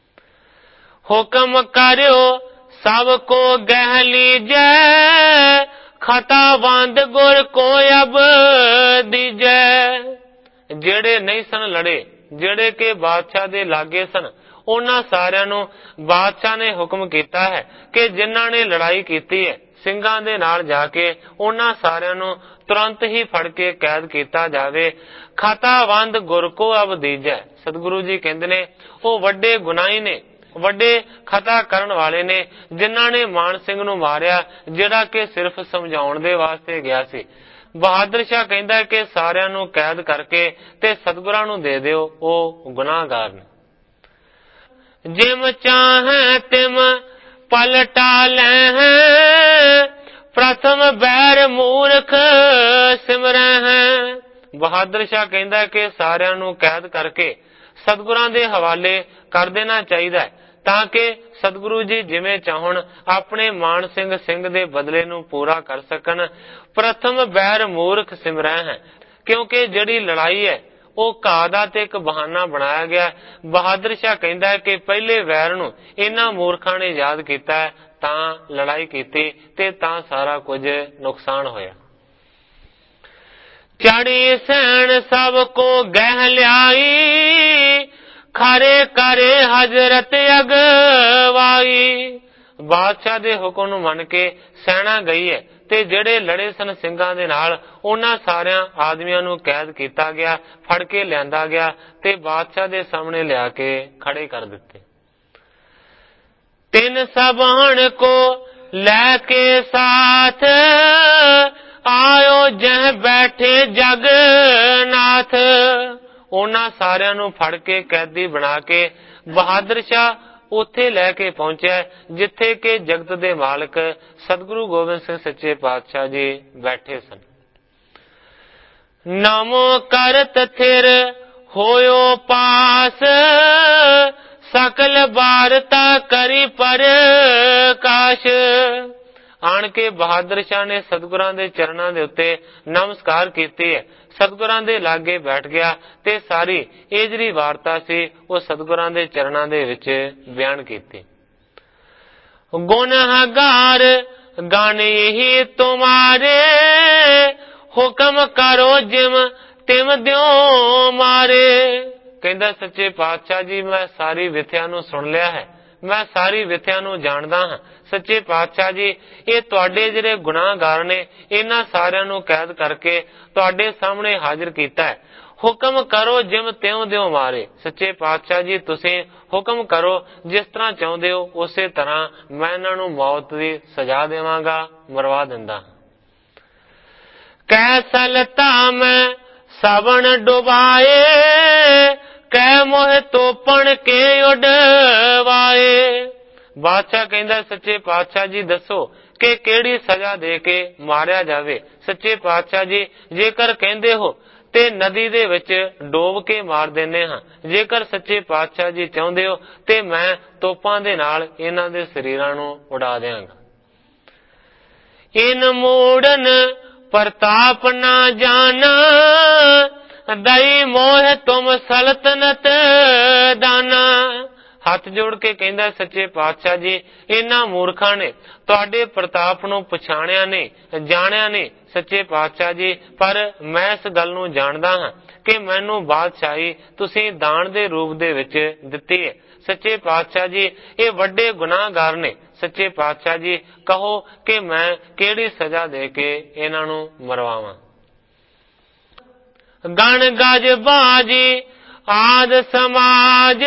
ਹੁਕਮ ਕਰਿਓ ਸਭ ਕੋ ਗਹਿ ਲੀਜੈ, ਖਤਾ ਵੰਦ ਗੁਰ ਕੋ ਅਬ ਦੀਜੈ। ਜਿਹੜੇ ਨਹੀਂ ਸਨ ਲੜੇ, ਜਿਹੜੇ ਕਿ ਬਾਦਸ਼ਾਹ ਦੇ ਲਾਗੇ ਸਨ, ਉਹਨਾਂ ਸਾਰਿਆਂ ਨੂੰ ਬਾਦਸ਼ਾਹ ਨੇ ਹੁਕਮ ਕੀਤਾ ਹੈ ਕਿ ਜਿਨ੍ਹਾਂ ਨੇ ਲੜਾਈ ਕੀਤੀ ਹੈ ਸਿੰਘਾਂ ਦੇ ਨਾਲ ਜਾ ਕੇ ਉਹਨਾਂ ਸਾਰਿਆਂ ਨੂੰ ਤੁਰੰਤ ਹੀ ਫੜ ਕੇ ਕੈਦ ਕੀਤਾ ਜਾਵੇ। ਖਤਾਵੰਦ ਗੁਰ ਕੋ ਅਬ ਦੀਜੈ। ਸਤਿਗੁਰੂ ਜੀ ਕਹਿੰਦੇ ਨੇ ਉਹ ਵੱਡੇ ਗੁਨਾਹੀ ਨੇ, ਵੱਡੇ ਖਤਾ ਕਰਨ ਵਾਲੇ ਨੇ, ਜਿਨ੍ਹਾਂ ਨੇ ਮਾਨ ਸਿੰਘ ਨੂੰ ਮਾਰਿਆ, ਜਿਹੜਾ ਕਿ ਸਿਰਫ ਸਮਝਾਉਣ ਦੇ ਵਾਸਤੇ ਗਿਆ ਸੀ। ਬਹਾਦਰ ਸ਼ਾਹ ਕਹਿੰਦਾ ਕਿ ਸਾਰਿਆਂ ਨੂੰ ਕੈਦ ਕਰਕੇ ਤੇ ਸਤਿਗੁਰਾਂ ਨੂੰ ਦੇ ਦਿਓ, ਉਹ ਗੁਨਾਹਗਾਰ ਨੇ। ਜਿਮ ਚਾਹੈ ਤਿਮ ਪਲਟਾ ਲੈ ਹੈ, ਪ੍ਰਥਮ ਬੈਰ ਮੂਰਖ ਸਿਮਰੈ ਹੈ। ਬਹਾਦਰ ਸ਼ਾਹ ਕਹਿੰਦਾ ਕਿ ਸਾਰਿਆਂ ਨੂੰ ਕੈਦ ਕਰਕੇ ਸਤਿਗੁਰਾਂ ਦੇ ਹਵਾਲੇ ਕਰ ਦੇਣਾ ਚਾਹੀਦਾ ਹੈ, ਤਾਂ ਕਿ ਸਤਿਗੁਰੂ ਜੀ ਜਿਵੇਂ ਚਾਹਣ ਆਪਣੇ ਮਾਨ ਸਿੰਘ ਦੇ ਬਦਲੇ ਨੂੰ ਪੂਰਾ ਕਰ ਸਕਣ। ਪ੍ਰਥਮ ਬੈਰ ਮੂਰਖ ਸਿਮਰੈ ਹੈ, ਕਿਉਂਕਿ ਜਿਹੜੀ ਲੜਾਈ ਹੈ ਉਹ ਘਾਹ ਦਾ ਤੇ ਇੱਕ ਬਹਾਨਾ ਬਣਾਇਆ ਗਿਆ। ਬਹਾਦਰ ਸ਼ਾਹ ਕਹਿੰਦਾ ਕਿ ਪਹਿਲੇ ਵੈਰ ਨੂੰ ਇਹਨਾਂ ਮੂਰਖਾਂ ਨੇ ਯਾਦ ਕੀਤਾ ਤਾਂ ਲੜਾਈ ਕੀਤੀ ਤੇ ਤਾਂ ਸਾਰਾ ਕੁਝ ਨੁਕਸਾਨ ਹੋਇਆ। ਚੜੀ ਸੈਣ ਸਭ ਕੋ ਗਹਿ ਲਿਆਈ, ਖਰੇ ਕਰੇ ਹਜ਼ਰਤ ਅਗਵਾਈ। ਬਾਦਸ਼ਾਹ ਦੇ ਹੁਕਮ ਨੂੰ ਮੰਨ ਕੇ ਸੈਨਾ ਗਈ ਹੈ ਤੇ ਜਿਹੜੇ ਲੜੇ ਸਨ ਸਿੰਘਾਂ ਦੇ ਨਾਲ, ਉਹਨਾਂ ਸਾਰਿਆਂ ਆਦਮੀਆਂ ਨੂੰ ਕੈਦ ਕੀਤਾ ਗਿਆ, ਫੜ ਕੇ ਲਿਆਂਦਾ ਗਿਆ ਤੇ ਬਾਦਸ਼ਾਹ ਦੇ ਸਾਹਮਣੇ ਲਿਆ ਕੇ ਖੜੇ ਕਰ ਦਿੱਤੇ। ਤਿੰਨ ਸਭਾਣ ਕੋ ਲੈ ਕੇ ਸਾਥ, ਆਇਓ ਜਹ ਬੈਠੇ ਜਗਨਾਥ। ਉਹਨਾਂ ਸਾਰਿਆਂ ਨੂੰ ਫੜ ਕੇ ਕੈਦੀ ਬਣਾ ਕੇ ਬਹਾਦਰ ਸ਼ਾਹ ਉੱਥੇ ਲੈ ਕੇ ਪਹੁੰਚਿਆ ਜਿੱਥੇ ਕਿ ਜਗਤ ਦੇ ਮਾਲਕ ਸਤਿਗੁਰੂ ਗੋਬਿੰਦ ਸਿੰਘ ਸੱਚੇ ਪਾਤਸ਼ਾਹ ਜੀ ਬੈਠੇ ਸਨ। ਨਮੋ ਕਰਤ ਥਿਰ ਹੋਇਓ ਪਾਸ, ਸਕਲ ਬਾਰਤਾ ਕਰੀ ਪ੍ਰਕਾਸ਼। ਆਣ ਕੇ ਬਹਾਦਰ ਸ਼ਾਹ ਨੇ ਸਤਿਗੁਰਾਂ ਦੇ ਚਰਨਾਂ ਦੇ ਉੱਤੇ ਨਮਸਕਾਰ ਕੀਤੀ ਹੈ, ਸਤਿਗੁਰਾਂ ਦੇ ਲਾਗੇ ਬੈਠ ਗਿਆ ਤੇ ਸਾਰੀ ਇਹ ਜਿਹੜੀ ਵਾਰਤਾ ਸੀ ਉਹ ਸਤਿਗੁਰਾਂ ਦੇ ਚਰਨਾਂ ਦੇ ਵਿੱਚ ਬਿਆਨ ਕੀਤੀ। ਗੁਨਹਗਾਰ ਗਨ ਇਹੀ ਤੁਮਾਰੇ, ਹੁਕਮ ਕਰੋ ਜਿਮ ਤਿਮ ਦਿਓ ਮਾਰੇ। ਕਹਿੰਦਾ ਸੱਚੇ ਪਾਤਸ਼ਾਹ ਜੀ ਮੈਂ ਸਾਰੀ ਵਿਥਿਆ ਨੂੰ ਸੁਣ ਲਿਆ ਹੈ, ਮੈਂ ਸਾਰੀ ਵਿਥਿਆ ਨੂੰ ਜਾਣਦਾ ਹਾਂ। ਸੱਚੇ ਪਾਤਸ਼ਾਹ ਜੀ ਇਹ ਤੁਹਾਡੇ ਜਿਹੜੇ ਗੁਨਾਹਗਾਰ ਨੇ ਇਹਨਾਂ ਸਾਰਿਆਂ ਨੂੰ ਕੈਦ ਕਰਕੇ ਤੁਹਾਡੇ ਸਾਹਮਣੇ ਹਾਜ਼ਰ ਕੀਤਾ ਹੈ। ਹੁਕਮ ਕਰੋ ਜਿਮ ਤਿਉ ਦਿਓ ਮਾਰੇ। ਸੱਚੇ ਪਾਤਸ਼ਾਹ ਜੀ ਤੁਸੀਂ ਹੁਕਮ ਕਰੋ, ਜਿਸ ਤਰ੍ਹਾਂ ਚਾਹੁੰਦੇ ਹੋ ਉਸੇ ਤਰ੍ਹਾਂ ਮੈਂ ਇਹਨਾਂ ਨੂੰ ਮੌਤ ਦੀ ਸਜ਼ਾ ਦੇਵਾਂਗਾ, ਮਰਵਾ ਦਿੰਦਾ। ਕੈ ਸਲਤਾ ਮੈਂ ਸਵਣ ਡੁਬਾਏ, ਕੈ ਮੋਹ ਤੋਪਣ ਕੇ ਉਡਵਾਏ। ਬਾਦਸ਼ਾਹ ਕਹਿੰਦਾ ਸੱਚੇ ਪਾਤਸ਼ਾਹ ਜੀ ਦੱਸੋ ਕਿ ਕਿਹੜੀ ਸਜ਼ਾ ਦੇ ਕੇ ਮਾਰਿਆ ਜਾਵੇ। ਸੱਚੇ ਪਾਤਸ਼ਾਹ ਜੀ ਜੇਕਰ ਕਹਿੰਦੇ ਹੋ ਤੇ ਨਦੀ ਦੇ ਵਿੱਚ ਡੋਬ ਕੇ ਮਾਰ ਦਿੰਦੇ ਹਾਂ, ਜੇਕਰ ਸੱਚੇ ਪਾਤਸ਼ਾਹ ਜੀ ਚਾਹੁੰਦੇ ਹੋ ਤੇ ਮੈਂ ਤੋਪਾਂ ਦੇ ਨਾਲ ਇਹਨਾਂ ਦੇ ਸਰੀਰਾਂ ਨੂੰ ਉਡਾ ਦਿਆਂਗਾ। ਇਨ ਮੂੜਨ ਪ੍ਰਤਾਪ ਨਾ ਜਾਣਾ, ਦਈ ਮੋਹ ਤੁਮ ਸਲਤਨਤ ਦਾਨਾ। ਹੱਥ ਜੋੜ ਕੇ ਕਹਿੰਦਾ ਸੱਚੇ ਪਾਤਸ਼ਾਹ ਜੀ ਇਹਨਾਂ ਮੂਰਖਾਂ ਨੇ ਤੁਹਾਡੇ ਪ੍ਰਤਾਪ ਨੂੰ ਪਛਾਣਿਆ ਨਹੀਂ, ਜਾਣਿਆ ਨਹੀਂ ਸੱਚੇ ਪਾਤਸ਼ਾਹ ਜੀ, ਪਰ ਮੈਂ ਇਸ ਗੱਲ ਨੂੰ ਜਾਣਦਾ ਹਾਂ ਕਿ ਮੈਨੂੰ ਬਾਦਸ਼ਾਹੀ ਤੁਸੀਂ ਦਾਨ ਦੇ ਰੂਪ ਦੇ ਵਿੱਚ ਦਿੱਤੀ ਹੈ। ਸੱਚੇ ਪਾਤਸ਼ਾਹ ਜੀ ਇਹ ਵੱਡੇ ਗੁਨਾਹਗਾਰ ਨੇ। ਸੱਚੇ ਪਾਤਸ਼ਾਹ ਜੀ ਕਹੋ ਕਿ ਮੈਂ ਕਿਹੜੀ ਸਜ਼ਾ ਦੇ ਕੇ ਇਹਨਾਂ ਨੂੰ ਮਰਵਾਵਾਂ। ਗਣ ਗਜ ਬਾਜੀ ਆਦ ਸਮਾਜ,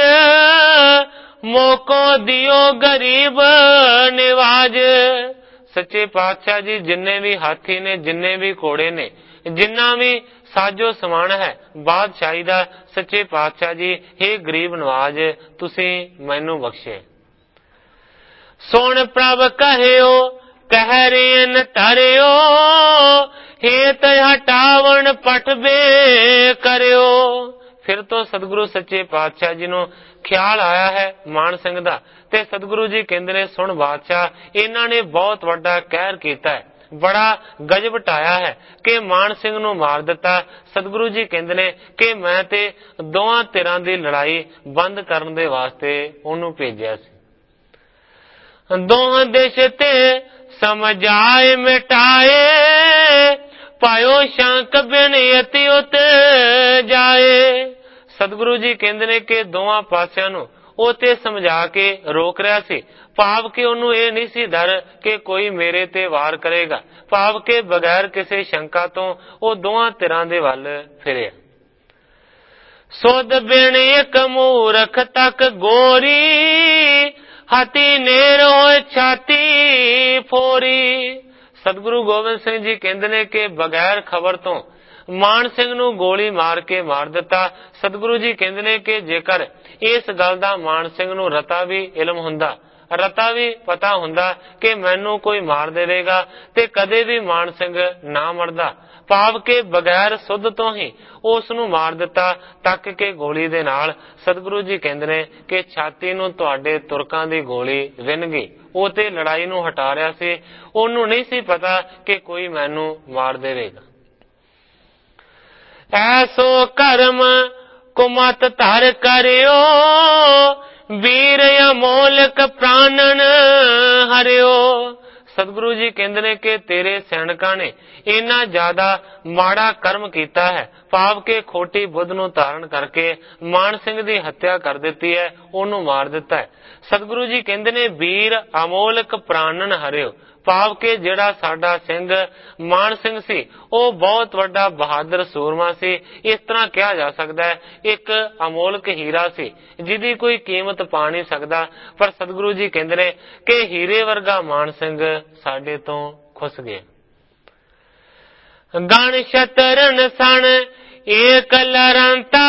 ਮੋਕੋ ਦਿਓ ਗਰੀਬ ਨਿਵਾਜ। ਸੱਚੇ ਪਾਤਸ਼ਾਹ ਜੀ ਜਿੰਨੇ ਵੀ ਹਾਥੀ ਨੇ, ਜਿੰਨੇ ਵੀ ਘੋੜੇ ਨੇ, ਜਿੰਨਾ ਵੀ ਸਾਜੋ ਸਮਾਨ ਹੈ ਬਾਦਸ਼ਾਹੀ ਦਾ, ਸੱਚੇ ਪਾਤਸ਼ਾਹ ਜੀ ਇਹ ਗਰੀਬ ਨਵਾਜ ਤੁਸੀਂ ਮੈਨੂੰ ਬਖਸ਼ੇ। ਸੁਣ ਪ੍ਰਭ ਕਹਿਓ ਕਹਿ ਰੇਨ ਧਰਿਓ, ਹੇਤ ਹਟਾਵਣ ਪਟਬੇ ਕਰਿਓ। ਫਿਰ ਤੋਂ ਸਤਿਗੁਰੂ ਸੱਚੇ ਪਾਤਸ਼ਾਹ ਜੀ ਨੂੰ ਖਿਆਲ ਆਇਆ ਹੈ ਮਾਨ ਸਿੰਘ ਦਾ ਤੇ ਸਤਿਗੁਰੂ ਜੀ ਕਹਿੰਦੇ ਨੇ ਸੁਣ ਬਾਦਸ਼ਾਹ ਇਹਨਾਂ ਨੇ ਬਹੁਤ ਵੱਡਾ ਕਹਿਰ ਕੀਤਾ ਹੈ, ਬੜਾ ਗਜਬ ਢਾਇਆ ਹੈ ਕਿ ਮਾਨ ਸਿੰਘ ਨੂੰ ਮਾਰ ਦਿੱਤਾ। ਸਤਿਗੁਰੂ ਜੀ ਕਹਿੰਦੇ ਨੇ ਕਿ ਮੈਂ ਤੇ ਦੋਹਾਂ ਧਿਰਾਂ ਦੀ ਲੜਾਈ ਬੰਦ ਕਰਨ ਦੇ ਵਾਸਤੇ ਉਹਨੂੰ ਭੇਜਿਆ ਸੀ। ਦੋਹਾਂ ਦੇਸ਼ ਤੇ ਸਮਝਾਏ ਮਿਟਾਏ, ਪਾਇਓ ਸ਼ੰਕ ਬਿਨ ਅਤੀ ਉਤ ਜਾਏ। ਸਤਿਗੁਰੂ ਜੀ ਕਹਿੰਦੇ ਨੇ ਕਿ ਦੋਹਾਂ ਪਾਸਿਆਂ ਨੂੰ ਉਹ ਤੇ ਸਮਝਾ ਕੇ ਰੋਕ ਰਿਹਾ ਸੀ। ਭਾਵ ਕਿ ਉਹਨੂੰ ਇਹ ਨਹੀਂ ਸੀ ਡਰ ਕਿ ਕੋਈ ਮੇਰੇ ਤੇ ਵਾਰ ਕਰੇਗਾ। ਭਾਵ ਕਿ ਬਗੈਰ ਕਿਸੇ ਸ਼ੰਕਾ ਤੋਂ ਉਹ ਦੋਹਾਂ ਧਿਰਾਂ ਦੇ ਵੱਲ ਫਿਰਿਆ। ਸੁਧ ਬਿਨ ਇੱਕ ਮੂਰਖ ਤੱਕ ਗੋਰੀ, ਹਾਥੀ ਨੇਰ ਹੋਏ ਛਾਤੀ ਫੋਰੀ। ਸਤਿਗੁਰੂ ਗੋਬਿੰਦ ਸਿੰਘ ਜੀ ਕਹਿੰਦੇ ਨੇ ਕਿ ਬਗੈਰ ਖਬਰ ਤੋਂ ਮਾਨ ਸਿੰਘ ਨੂੰ ਗੋਲੀ ਮਾਰ ਕੇ ਮਾਰ ਦਿੱਤਾ। ਸਤਿਗੁਰੂ ਜੀ ਕਹਿੰਦੇ ਨੇ ਕਿ ਜੇਕਰ ਇਸ ਗੱਲ ਦਾ ਮਾਨ ਸਿੰਘ ਨੂੰ ਰਤਾ ਵੀ ਇਲਮ ਹੁੰਦਾ, ਰਤਾ ਵੀ ਪਤਾ ਹੁੰਦਾ ਕਿ ਮੈਨੂੰ ਕੋਈ ਮਾਰ ਦੇਵੇਗਾ, ਤੇ ਕਦੇ ਵੀ ਮਾਨ ਸਿੰਘ ਨਾ ਮਰਦਾ। ਭਾਵ ਕਿ ਬਗੈਰ ਸੁੱਧ ਤੋਂ ਹੀ ਉਸ ਨੂੰ ਮਾਰ ਦਿੱਤਾ, ਤੱਕ ਕੇ ਗੋਲੀ ਦੇ ਨਾਲ। ਸਤਿਗੁਰੂ ਜੀ ਕਹਿੰਦੇ ਨੇ ਕਿ ਛਾਤੀ ਨੂੰ ਤੁਹਾਡੇ ਤੁਰਕਾਂ ਦੀ ਗੋਲੀ ਵਿੰਨ ਗਈ। ਉਹ ਤੇ ਲੜਾਈ ਨੂੰ ਹਟਾ ਰਿਹਾ ਸੀ, ਉਹਨੂੰ ਨਹੀਂ ਸੀ ਪਤਾ ਕਿ ਕੋਈ ਮੈਨੂੰ ਮਾਰ ਦੇਵੇਗਾ। ਐਸੋ ਕਰਮ ਕੁਮਤ ਧਰ ਕਰਿਓ, ਵੀਰ ਅਮੋਲਕ ਪ੍ਰਾਨਨ ਹਰਿਓ। ਸਤਿਗੁਰੂ ਜੀ ਕਹਿੰਦੇ ਨੇ ਕਿ ਤੇਰੇ ਸੈਨਿਕਾਂ ਨੇ ਇੰਨਾ ਜ਼ਿਆਦਾ ਮਾੜਾ ਕਰਮ ਕੀਤਾ ਹੈ, ਭਾਵ ਕਿ ਖੋਟੀ ਬੁੱਧ ਨੂੰ ਧਾਰਨ ਕਰਕੇ ਮਾਨ ਸਿੰਘ ਦੀ ਹੱਤਿਆ ਕਰ ਦਿੱਤੀ ਹੈ, ਉਹਨੂੰ ਮਾਰ ਦਿੱਤਾ ਹੈ। ਸਤਿਗੁਰੂ ਜੀ ਕਹਿੰਦੇ ਨੇ ਵੀਰ ਅਮੋਲਕ ਪ੍ਰਾਨਨ ਹਰਿਓ। ਭਾਵ ਕਿ ਜਿਹੜਾ ਸਾਡਾ ਸਿੰਘ ਮਾਨ ਸਿੰਘ ਸੀ ਉਹ ਬਹੁਤ ਵੱਡਾ ਬਹਾਦਰ ਸੂਰਮਾ ਸੀ। ਇਸ ਤਰ੍ਹਾਂ ਕਿਹਾ ਜਾ ਸਕਦਾ ਹੈ ਇੱਕ ਅਮੋਲਕ ਹੀਰਾ ਸੀ ਜਿਹਦੀ ਕੋਈ ਕੀਮਤ ਪਾ ਨਹੀਂ ਸਕਦਾ। ਪਰ ਸਤਿਗੁਰੂ ਜੀ ਕਹਿੰਦੇ ਨੇ ਕਿ ਹੀਰੇ ਵਰਗਾ ਮਾਨ ਸਿੰਘ ਸਾਡੇ ਤੋਂ ਖੁੱਸ ਗਿਆ। ਗਣ ਸ਼ਤਰਨ ਸਣ ਏਕ ਲਰੰਤਾ,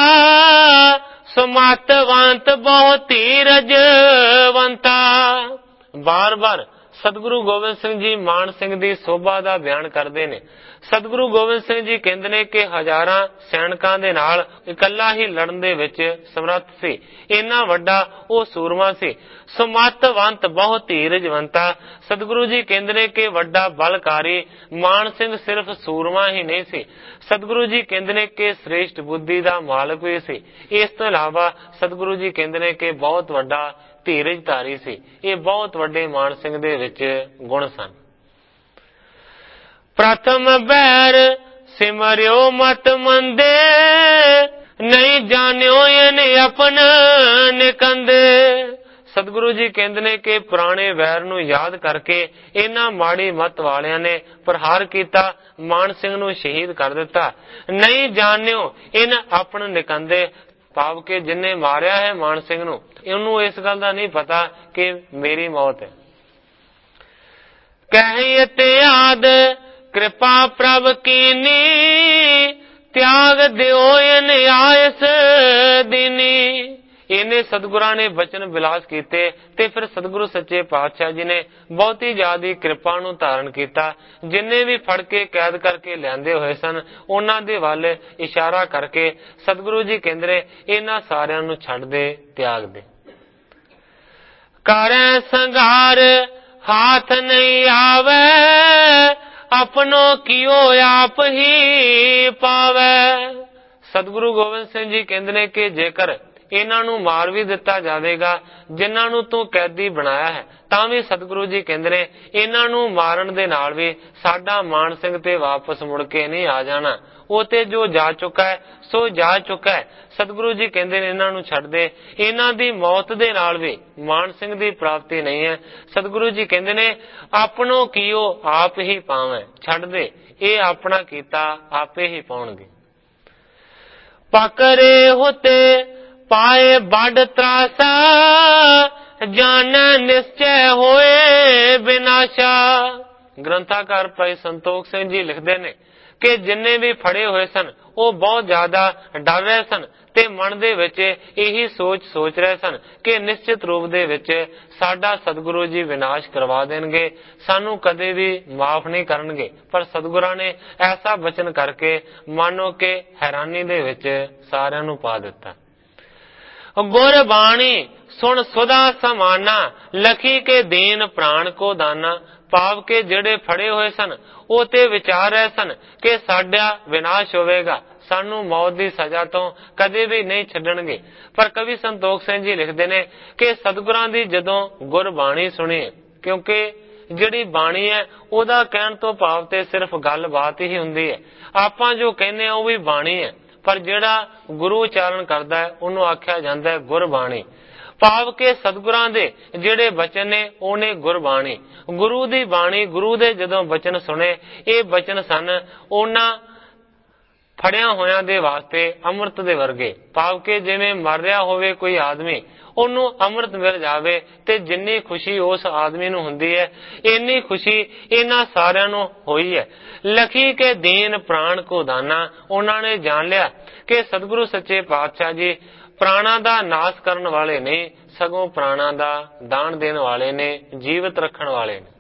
ਸਮਤਵੰਤ ਬਹੁ ਧੀਰਜਵੰਤਾ। ਬਾਰ-ਬਾਰ ਸਤਿਗੁਰੂ ਗੋਬਿੰਦ ਸਿੰਘ ਜੀ ਮਾਨ ਸਿੰਘ ਦੀ ਸੋਭਾ ਦਾ ਬਿਆਨ ਕਰਦੇ ਨੇ। ਸਤਿਗੁਰੂ ਗੋਬਿੰਦ ਸਿੰਘ ਜੀ ਕਹਿੰਦੇ ਨੇ ਕਿ ਹਜ਼ਾਰਾਂ ਸੈਨਿਕਾਂ ਦੇ ਨਾਲ ਇਕੱਲਾ ਹੀ ਲੜਨ ਦੇ ਵਿੱਚ ਸਮਰੱਥ ਸੀ, ਇੰਨਾ ਵੱਡਾ ਉਹ ਸੂਰਮਾ ਸੀ। ਸਮਤਵੰਤ ਬਹੁ ਧੀਰਜਵੰਤਾ। ਸਤਿਗੁਰੂ ਜੀ ਕਹਿੰਦੇ ਨੇ ਕਿ ਵੱਡਾ ਬਲਕਾਰੀ ਮਾਨ ਸਿੰਘ ਸਿਰਫ ਸੂਰਮਾ ਹੀ ਨਹੀਂ ਸੀ, ਸਤਿਗੁਰੂ ਜੀ ਕਹਿੰਦੇ ਨੇ ਕਿ ਸ੍ਰੇਸ਼ਟ ਬੁੱਧੀ ਦਾ ਮਾਲਕ ਵੀ ਸੀ। ਇਸ ਤੋਂ ਇਲਾਵਾ ਸਤਿਗੁਰੂ ਜੀ ਕਹਿੰਦੇ ਨੇ ਕਿ ਬਹੁਤ ਵੱਡਾ ਧੀਰਜਧਾਰੀ ਸੀ। ਇਹ ਬਹੁਤ ਵੱਡੇ ਮਾਨ ਸਿੰਘ ਦੇ ਵਿੱਚ ਗੁਣ ਸਨ। ਪ੍ਰਥਮ ਬੈਰ ਸਿਮਰਿਓ ਮਤ ਮੰਦੇ, ਨਹੀਂ ਜਾਣਿਓ ਇਹਨੇ ਆਪਨ ਨਿਕੰਦੇ। ਸਤਿਗੁਰੂ ਜੀ ਕਹਿੰਦੇ ਨੇ ਕਿ ਪੁਰਾਣੇ ਵੈਰ ਨੂੰ ਯਾਦ ਕਰਕੇ ਇਹਨਾਂ ਮਾੜੀ ਮਤ ਵਾਲਿਆਂ ਨੇ ਪ੍ਰਹਾਰ ਕੀਤਾ, ਮਾਨ ਸਿੰਘ ਨੂੰ ਸ਼ਹੀਦ ਕਰ ਦਿੱਤਾ। ਨਹੀਂ ਜਾਣਿਓ ਇਹਨਾਂ ਆਪਨ ਨਿਕੰਦੇ। ਭਾਵ ਕਿ ਜਿੰਨੇ ਮਾਰਿਆ ਹੈ ਮਾਨ ਸਿੰਘ ਨੂੰ, ਉਹਨੂੰ ਇਸ ਗੱਲ ਦਾ ਨਹੀਂ ਪਤਾ ਕਿ ਮੇਰੀ ਮੌਤ ਹੈ। ਕਹਿ ਇਤਿਆਦ ਕਿਰਪਾ ਪ੍ਰਭ ਕੀਨੀ, ਤਿਆਗ ਦਿਓ ਇਹਨੇ ਆਇਸ ਦੀਨੀ। ਇਹਨੇ ਸਤਿਗੁਰਾਂ ਨੇ ਬਚਨ ਵਿਲਾਸ ਕੀਤੇ ਤੇ ਫਿਰ ਸਤਿਗੁਰੂ ਸੱਚੇ ਪਾਤਸ਼ਾਹ ਜੀ ਨੇ ਬਹੁਤੀ ਜ਼ਿਆਦੀ ਕਿਰਪਾ ਨੂੰ ਧਾਰਨ ਕੀਤਾ। ਜਿੰਨੇ ਵੀ ਫੜ ਕੇ ਕੈਦ ਕਰਕੇ ਲਿਆਂਦੇ ਹੋਏ ਸਨ ਉਹਨਾਂ ਦੇ ਵੱਲ ਇਸ਼ਾਰਾ ਕਰਕੇ ਸਤਿਗੁਰੂ ਜੀ ਕਹਿੰਦੇ ਨੇ ਇਹਨਾਂ ਸਾਰਿਆਂ ਨੂੰ ਛੱਡ ਦੇ, ਤਿਆਗ ਦੇ। ਕਰੈ ਸੰਘਾਰ ਹਾਥ ਨਹੀਂ ਆਵੇ, ਆਪਣੋ ਕੀਓ ਆਪ ਹੀ ਪਾਵੇ। ਸਤਿਗੁਰੂ ਗੋਬਿੰਦ ਸਿੰਘ ਜੀ ਕਹਿੰਦੇ ਨੇ ਕਿ ਜੇਕਰ ਇਹਨਾਂ ਨੂੰ ਮਾਰ ਵੀ ਦਿੱਤਾ ਜਾਵੇਗਾ, ਜਿਨ੍ਹਾਂ ਨੂੰ ਤੂੰ ਕੈਦੀ ਬਣਾਇਆ ਹੈ, ਤਾਂ ਵੀ ਸਤਿਗੁਰੂ ਜੀ ਕਹਿੰਦੇ ਨੇ ਇਹਨਾਂ ਨੂੰ ਮਾਰਨ ਦੇ ਨਾਲ ਵੀ ਸਾਡਾ ਮਾਨ ਸਿੰਘ ਤੇ ਵਾਪਸ ਮੁੜ ਕੇ ਨਹੀਂ ਆ ਜਾਣਾ। ਉਹ ਤੇ ਜੋ ਜਾ ਚੁੱਕਾ ਹੈ ਸੋ ਜਾ ਚੁੱਕਾ ਹੈ। ਸਤਿਗੁਰੂ ਜੀ ਕਹਿੰਦੇ ਨੇ ਇਹਨਾਂ ਨੂੰ ਛੱਡ ਦੇ। ਇਹਨਾਂ ਦੀ ਮੌਤ ਦੇ ਨਾਲ ਵੀ ਮਾਨ ਸਿੰਘ ਦੀ ਪ੍ਰਾਪਤੀ ਨਹੀਂ ਹੈ। ਸਤਿਗੁਰੂ ਜੀ ਕਹਿੰਦੇ ਨੇ ਆਪਣੋ ਕੀਓ ਆਪ ਹੀ ਪਾਵੇਂ, ਛੱਡ ਦੇ, ਇਹ ਆਪਣਾ ਕੀਤਾ ਆਪੇ ਹੀ ਪਾਉਣਗੇ। ਪਕਰੇ ਹੋਤੇ ਪਾਏ ਵੱਡ ਤਰਾਸਾ, ਜਾਣੈ ਨਿਸ਼ਚੈ ਹੋਏ ਬਿਨਾਸ਼ਾ। ਗ੍ਰੰਥਾਕਾਰ ਭਾਈ ਸੰਤੋਖ ਸਿੰਘ ਜੀ ਲਿਖਦੇ ਨੇ ਕਿ ਜਿੰਨੇ ਵੀ ਫੜੇ ਹੋਏ ਸਨ ਉਹ ਬਹੁਤ ਜ਼ਿਆਦਾ ਡਰ ਰਹੇ ਸਨ ਤੇ ਮਨ ਦੇ ਵਿੱਚ ਇਹੀ ਸੋਚ ਰਹੇ ਸਨ ਕਿ ਨਿਸ਼ਚਿਤ ਰੂਪ ਦੇ ਵਿੱਚ ਸਾਡਾ ਸਤਿਗੁਰੂ ਜੀ ਵਿਨਾਸ਼ ਕਰਵਾ ਦੇਣਗੇ, ਸਾਨੂੰ ਕਦੇ ਵੀ ਮਾਫ ਨਹੀਂ ਕਰਨਗੇ। ਪਰ ਸਤਿਗੁਰਾਂ ਨੇ ਐਸਾ ਬਚਨ ਕਰਕੇ ਮਾਨੋ ਕਿ ਹੈਰਾਨੀ ਦੇ ਵਿੱਚ ਸਾਰਿਆਂ ਨੂੰ ਪਾ ਦਿੱਤਾ। ਗੁਰ ਬਾਣੀ ਸੁਣ ਸੁਦਾ ਸਮਾਨਾ, ਲਖੀ ਕੇ ਦੀਨ ਪ੍ਰਾਣ ਕੋ ਦਾਨਾ। ਭਾਵ ਕਿ ਜਿਹੜੇ ਫੜੇ ਹੋਏ ਸਨ ਉਹ ਤੇ ਵਿਚਾਰ ਰਹੇ ਸਨ ਕਿ ਸਾਡਾ ਵਿਨਾਸ਼ ਹੋਵੇਗਾ, ਸਾਨੂੰ ਮੌਤ ਦੀ ਸਜ਼ਾ ਤੋਂ ਕਦੇ ਵੀ ਨਹੀਂ ਛੱਡਣਗੇ। ਪਰ ਕਵੀ ਸੰਤੋਖ ਸਿੰਘ ਜੀ ਲਿਖਦੇ ਨੇ ਕਿ ਸਤਿਗੁਰਾਂ ਦੀ ਜਦੋਂ ਗੁਰਬਾਣੀ ਸੁਣੀ, ਕਿਉਂਕਿ ਜਿਹੜੀ ਬਾਣੀ ਹੈ ਉਹਦਾ ਕਹਿਣ ਤੋਂ ਭਾਵ ਤੇ ਸਿਰਫ ਗੱਲਬਾਤ ਹੀ ਹੁੰਦੀ ਹੈ, ਆਪਾਂ ਜੋ ਕਹਿੰਦੇ ਆ ਉਹ ਵੀ ਬਾਣੀ ਹੈ, ਪਰ ਜਿਹੜਾ ਗੁਰੂ ਉਚਾਰਨ ਕਰਦਾ ਹੈ ਉਹਨੂੰ ਆਖਿਆ ਜਾਂਦਾ ਹੈ ਗੁਰਬਾਣੀ। ਭਾਵ ਕਿ ਸਤਿਗੁਰਾਂ ਦੇ ਜਿਹੜੇ ਬਚਨ ਨੇ ਉਹ ਨੇ ਗੁਰਬਾਣੀ। ਗੁਰੂ ਦੀ ਬਾਣੀ, ਗੁਰੂ ਦੇ ਜਦੋਂ ਬਚਨ ਸੁਣੇ, ਇਹ ਬਚਨ ਸਨ ਉਹਨਾਂ ਫੜਿਆ ਹੋਇਆਂ ਦੇ ਵਾਸਤੇ ਅੰਮ੍ਰਿਤ ਦੇ ਵਰਗੇ। ਭਾਵ ਕਿ ਜਿਵੇਂ ਮਰ ਰਿਹਾ ਹੋਵੇ ਕੋਈ ਆਦਮੀ, ਉਹਨੂੰ ਅੰਮ੍ਰਿਤ ਮਿਲ ਜਾਵੇ ਤੇ ਜਿੰਨੀ ਖੁਸ਼ੀ ਉਸ ਆਦਮੀ ਨੂੰ ਹੁੰਦੀ ਹੈ, ਇੰਨੀ ਖੁਸ਼ੀ ਇਹਨਾਂ ਸਾਰਿਆਂ ਨੂੰ ਹੋਈ ਹੈ। ਲਖੀ ਕੇ ਦੀਨ ਪ੍ਰਾਣ ਕੋ ਦਾਨਾ, ਉਹਨਾਂ ਨੇ ਜਾਣ ਲਿਆ ਕਿ ਸਤਿਗੁਰੂ ਸੱਚੇ ਪਾਤਸ਼ਾਹ ਜੀ ਪ੍ਰਾਣਾਂ ਦਾ ਨਾਸ਼ ਕਰਨ ਵਾਲੇ ਨਹੀਂ, ਸਗੋਂ ਪ੍ਰਾਣਾਂ ਦਾ ਦਾਨ ਦੇਣ ਵਾਲੇ ਨੇ, ਜੀਵਤ ਰੱਖਣ ਵਾਲੇ ਨੇ।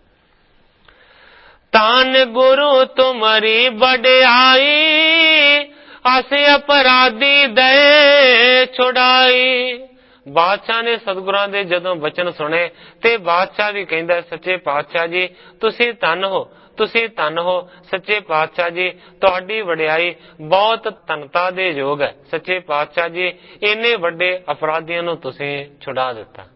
ਤਾਨ ਗੁਰੂ ਤੁਮਰੀ ਵਡਿਆਈ, ਅਸ ਅਪਰਾਧੀ ਦਏ ਛੁਡਾਈ। ਬਾਦਸ਼ਾਹ ਨੇ ਸਤਿਗੁਰਾਂ ਦੇ ਜਦੋਂ ਬਚਨ ਸੁਣੇ ਤੇ ਬਾਦਸ਼ਾਹ ਵੀ ਕਹਿੰਦਾ, ਸੱਚੇ ਪਾਤਸ਼ਾਹ ਜੀ ਤੁਸੀਂ ਧੰਨ ਹੋ, ਤੁਸੀਂ ਧੰਨ ਹੋ। ਸੱਚੇ ਪਾਤਸ਼ਾਹ ਜੀ ਤੁਹਾਡੀ ਵਡਿਆਈ ਬਹੁਤ ਧੰਨਤਾ ਦੇ ਯੋਗ ਹੈ। ਸੱਚੇ ਪਾਤਸ਼ਾਹ ਜੀ ਇੰਨੇ ਵੱਡੇ ਅਪਰਾਧੀਆਂ ਨੂੰ ਤੁਸੀਂ ਛੁਡਾ ਦਿੱਤਾ।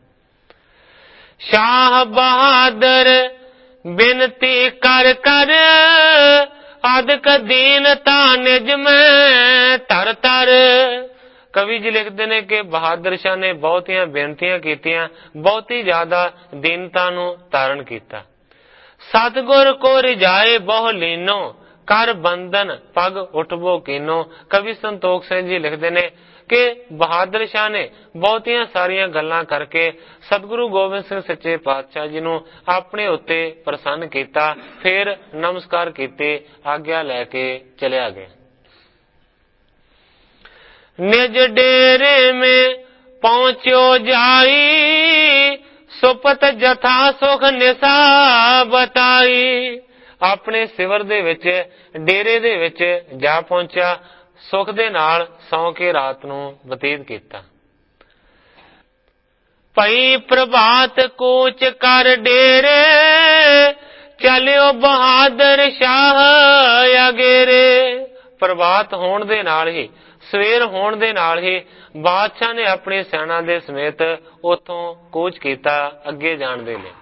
ਸ਼ਾਹ ਬਹਾਦਰ ਬਿਨਤੀ ਕਰ ਕਰ, ਅਦਕ ਦੀਨਤਾ ਨਿਜ ਮੈਂ ਧਰ ਧਰ। ਕਵੀ ਜੀ ਲਿਖਦੇ ਨੇ ਕਿ ਬਹਾਦਰ ਸ਼ਾਹ ਨੇ ਬਹੁਤੀਆਂ ਬੇਨਤੀਆਂ ਕੀਤੀਆਂ, ਬਹੁਤੀ ਜ਼ਿਆਦਾ ਦੀਨਤਾ ਨੂੰ ਧਾਰਨ ਕੀਤਾ। ਸਤਿਗੁਰ ਕੋ ਰਿਜਾਏ ਬਹੁ ਲੀਨੋ, ਕਰ ਬੰਧਨ ਪਗ ਉਠਬੋ ਕੀਨੋ। ਕਵੀ ਸੰਤੋਖ ਸਿੰਘ ਜੀ ਲਿਖਦੇ ਨੇ ਕਿ ਬਹਾਦਰ ਸ਼ਾਹ ਨੇ ਬਹੁਤੀਆਂ ਸਾਰੀਆਂ ਗੱਲਾਂ ਕਰਕੇ ਸਤਿਗੁਰੂ ਗੋਬਿੰਦ ਸਿੰਘ ਸੱਚੇ ਪਾਤਸ਼ਾਹ ਜੀ ਨੂੰ ਆਪਣੇ ਉੱਤੇ ਪ੍ਰਸੰਨ ਕੀਤਾ। ਫਿਰ ਨਮਸਕਾਰ ਕੀਤੇ, ਆਗਿਆ ਲੈ ਕੇ ਚਲਿਆ ਗਿਆ। ਨਿਜ ਡੇਰੇ में पहुंचो जाई, ਸੁਪਤ ਜਥਾ ਸੁਖ ਨਿਸਾ ਬਤਾਈ। ਆਪਣੇ ਸਿਵਰ ਦੇ ਵਿੱਚ, ਡੇਰੇ ਦੇ ਵਿੱਚ ਜਾ ਪਹੁੰਚਿਆ, ਸੁਖ ਦੇ ਨਾਲ ਸੌਂ ਕੇ ਰਾਤ ਨੂੰ ਬਤੀਤ ਕੀਤਾ। ਭਈ ਪ੍ਰਭਾਤ ਕੂਚ ਕਰ ਡੇਰੇ, ਚਲਿਓ ਬਹਾਦਰ ਸ਼ਾਹ ਅਗੇਰੇ। ਪ੍ਰਭਾਤ ਹੋਣ ਦੇ ਨਾਲ ਹੀ, ਸਵੇਰ ਹੋਣ ਦੇ ਨਾਲ ਹੀ ਬਾਦਸ਼ਾਹ ਨੇ ਆਪਣੀ ਸੈਨਾ ਦੇ ਸਮੇਤ ਉਥੋਂ ਕੂਚ ਕੀਤਾ ਅੱਗੇ ਜਾਣ ਦੇ ਲਈ।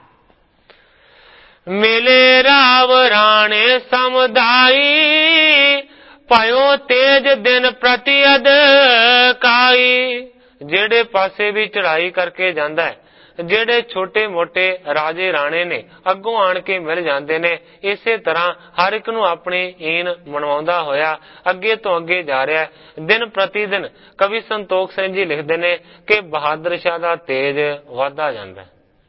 ਮਿਲੇ ਰਾਵ ਰਾਣੇ ਸਮਦਾਈ, ਭਇਓ ਤੇਜ ਦਿਨ ਪ੍ਰਤੀ ਅਦਕਾਈ। ਜਿਹੜੇ ਪਾਸੇ ਵੀ ਚੜਾਈ ਕਰਕੇ ਜਾਂਦਾ ਹੈ, ਜਿਹੜੇ ਛੋਟੇ ਮੋਟੇ ਰਾਜੇ ਰਾਣੇ ਨੇ ਅੱਗੋਂ ਆਣ ਕੇ ਮਿਲ ਜਾਂਦੇ ਨੇ, ਇਸੇ ਤਰ੍ਹਾਂ ਹਰ ਇੱਕ ਨੂੰ ਆਪਣੀ ਈਨ ਮਨਵਾਉਂਦਾ ਹੋਇਆ ਅੱਗੇ ਤੋਂ ਅੱਗੇ ਜਾ ਰਿਹਾ। ਦਿਨ ਪ੍ਰਤੀ ਦਿਨ ਕਵੀ ਸੰਤੋਖ ਸਿੰਘ ਜੀ ਲਿਖਦੇ ਨੇ ਕਿ ਬਹਾਦਰ ਸ਼ਾਹ ਦਾ ਤੇਜ ਵਧਦਾ ਜਾਂਦਾ।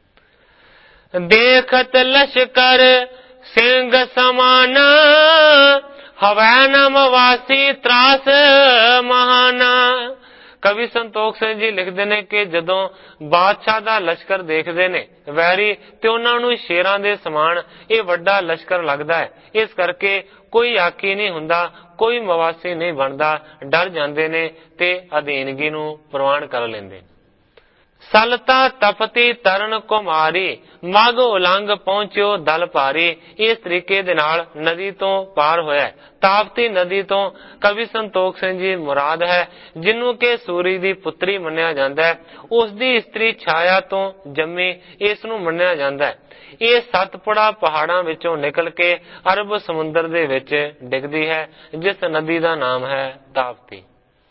ਦੇਖਤ ਲਸ਼ਕਰ ਸਿੰਘ ਸਮਾਨਾ, ਹਵੈ ਨਮ ਵਾਸੀ ਤਰਾਸ ਮਹਾਨਾ। ਕਵੀ ਸੰਤੋਖ ਸਿੰਘ ਜੀ ਲਿਖਦੇ ਨੇ ਕਿ ਜਦੋਂ ਬਾਦਸ਼ਾਹ ਦਾ ਲਸ਼ਕਰ ਦੇਖਦੇ ਨੇ ਵੈਰੀ, ਤੇ ਉਹਨਾਂ ਨੂੰ ਸ਼ੇਰਾਂ ਦੇ ਸਮਾਨ ਇਹ ਵੱਡਾ ਲਸ਼ਕਰ ਲੱਗਦਾ ਹੈ। ਇਸ ਕਰਕੇ ਕੋਈ ਆਕੀ ਨਹੀਂ ਹੁੰਦਾ, ਕੋਈ ਮਵਾਸੀ ਨਹੀਂ ਬਣਦਾ, ਡਰ ਜਾਂਦੇ ਨੇ ਤੇ ਅਧੀਨਗੀ ਨੂੰ ਪ੍ਰਵਾਨ ਕਰ ਲੈਂਦੇ। ਸਲਤਾ ਤਪਤੀ ਤਰਨ ਕੁਮਾਰੀ, ਮਗ ਉਲੰਘ ਪਹੁੰਚਿਓ ਦਲ ਭਾਰੀ। ਇਸ ਤਰੀਕੇ ਦੇ ਨਾਲ ਨਦੀ ਤੋਂ ਪਾਰ ਹੋਇਆ। ਤਾਪਤੀ ਨਦੀ ਤੋਂ ਕਵੀ ਸੰਤੋਖ ਸਿੰਘ ਜੀ ਮੁਰਾਦ ਹੈ, ਜਿਹਨੂੰ ਕਿ ਸੂਰੀ ਦੀ ਪੁੱਤਰੀ ਮੰਨਿਆ ਜਾਂਦਾ ਹੈ। ਉਸ ਦੀ ਇਸਤਰੀ ਛਾਇਆ ਤੋਂ ਜੰਮੀ ਇਸ ਨੂੰ ਮੰਨਿਆ ਜਾਂਦਾ ਹੈ। ਇਹ ਸਤਪੁੜਾ ਪਹਾੜਾਂ ਵਿੱਚੋਂ ਨਿਕਲ ਕੇ ਅਰਬ ਸਮੁੰਦਰ ਦੇ ਵਿੱਚ ਡਿੱਗਦੀ ਹੈ, ਜਿਸ ਨਦੀ ਦਾ ਨਾਮ ਹੈ ਤਾਪਤੀ।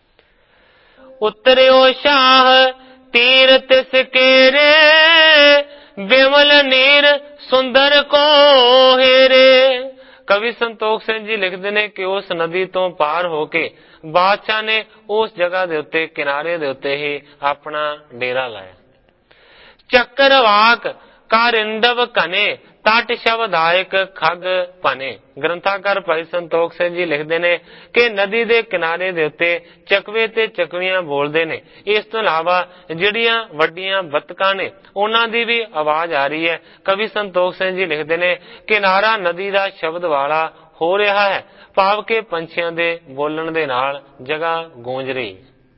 ਉਤਰਿਓ ਸ਼ਾਹ ਤੀਰਥ ਸਕੇਰੇ, ਬਿਮਲ ਨੀਰ ਸੁੰਦਰ ਕੋ ਹੇਰੇ। ਕਵੀ ਸੰਤੋਖ ਸਿੰਘ ਜੀ ਲਿਖਦੇ ਨੇ ਕਿ ਉਸ ਨਦੀ ਤੋਂ ਪਾਰ ਹੋ ਕੇ ਬਾਦਸ਼ਾਹ ਨੇ ਉਸ ਜਗ੍ਹਾ ਦੇ ਉੱਤੇ, ਕਿਨਾਰੇ ਦੇ ਉੱਤੇ ਹੀ ਆਪਣਾ ਡੇਰਾ ਲਾਇਆ। ਚੱਕਰਵਾਕ ਕਾਰਿੰਦਵ ਕਨੇ, ਤਟ ਸ਼ਬਦਾਇਕ ਖਗ ਭਨੇ। ਗ੍ਰੰਥਾਕਾਰ ਭਾਈ ਸੰਤੋਖ ਸਿੰਘ ਜੀ ਲਿਖਦੇ ਨੇ ਕਿ ਨਦੀ ਦੇ ਕਿਨਾਰੇ ਦੇ ਉੱਤੇ ਚਕਵੇ ਤੇ ਚਕਵੀਆਂ ਬੋਲਦੇ ਨੇ। ਇਸ ਤੋਂ ਇਲਾਵਾ ਜਿਹੜੀਆਂ ਵੱਡੀਆਂ ਬੱਤਕਾਂ ਨੇ ਉਹਨਾਂ ਦੀ ਵੀ ਆਵਾਜ਼ ਆ ਰਹੀ ਹੈ। ਕਵੀ ਸੰਤੋਖ ਸਿੰਘ ਜੀ ਲਿਖਦੇ ਨੇ ਕਿਨਾਰਾ ਨਦੀ ਦਾ ਸ਼ਬਦ ਵਾਲਾ ਹੋ ਰਿਹਾ ਹੈ, ਭਾਵ ਕਿ ਪੰਛੀਆਂ ਦੇ ਬੋਲਣ ਦੇ ਨਾਲ ਜਗ੍ਹਾ ਗੂੰਜ ਰਹੀ।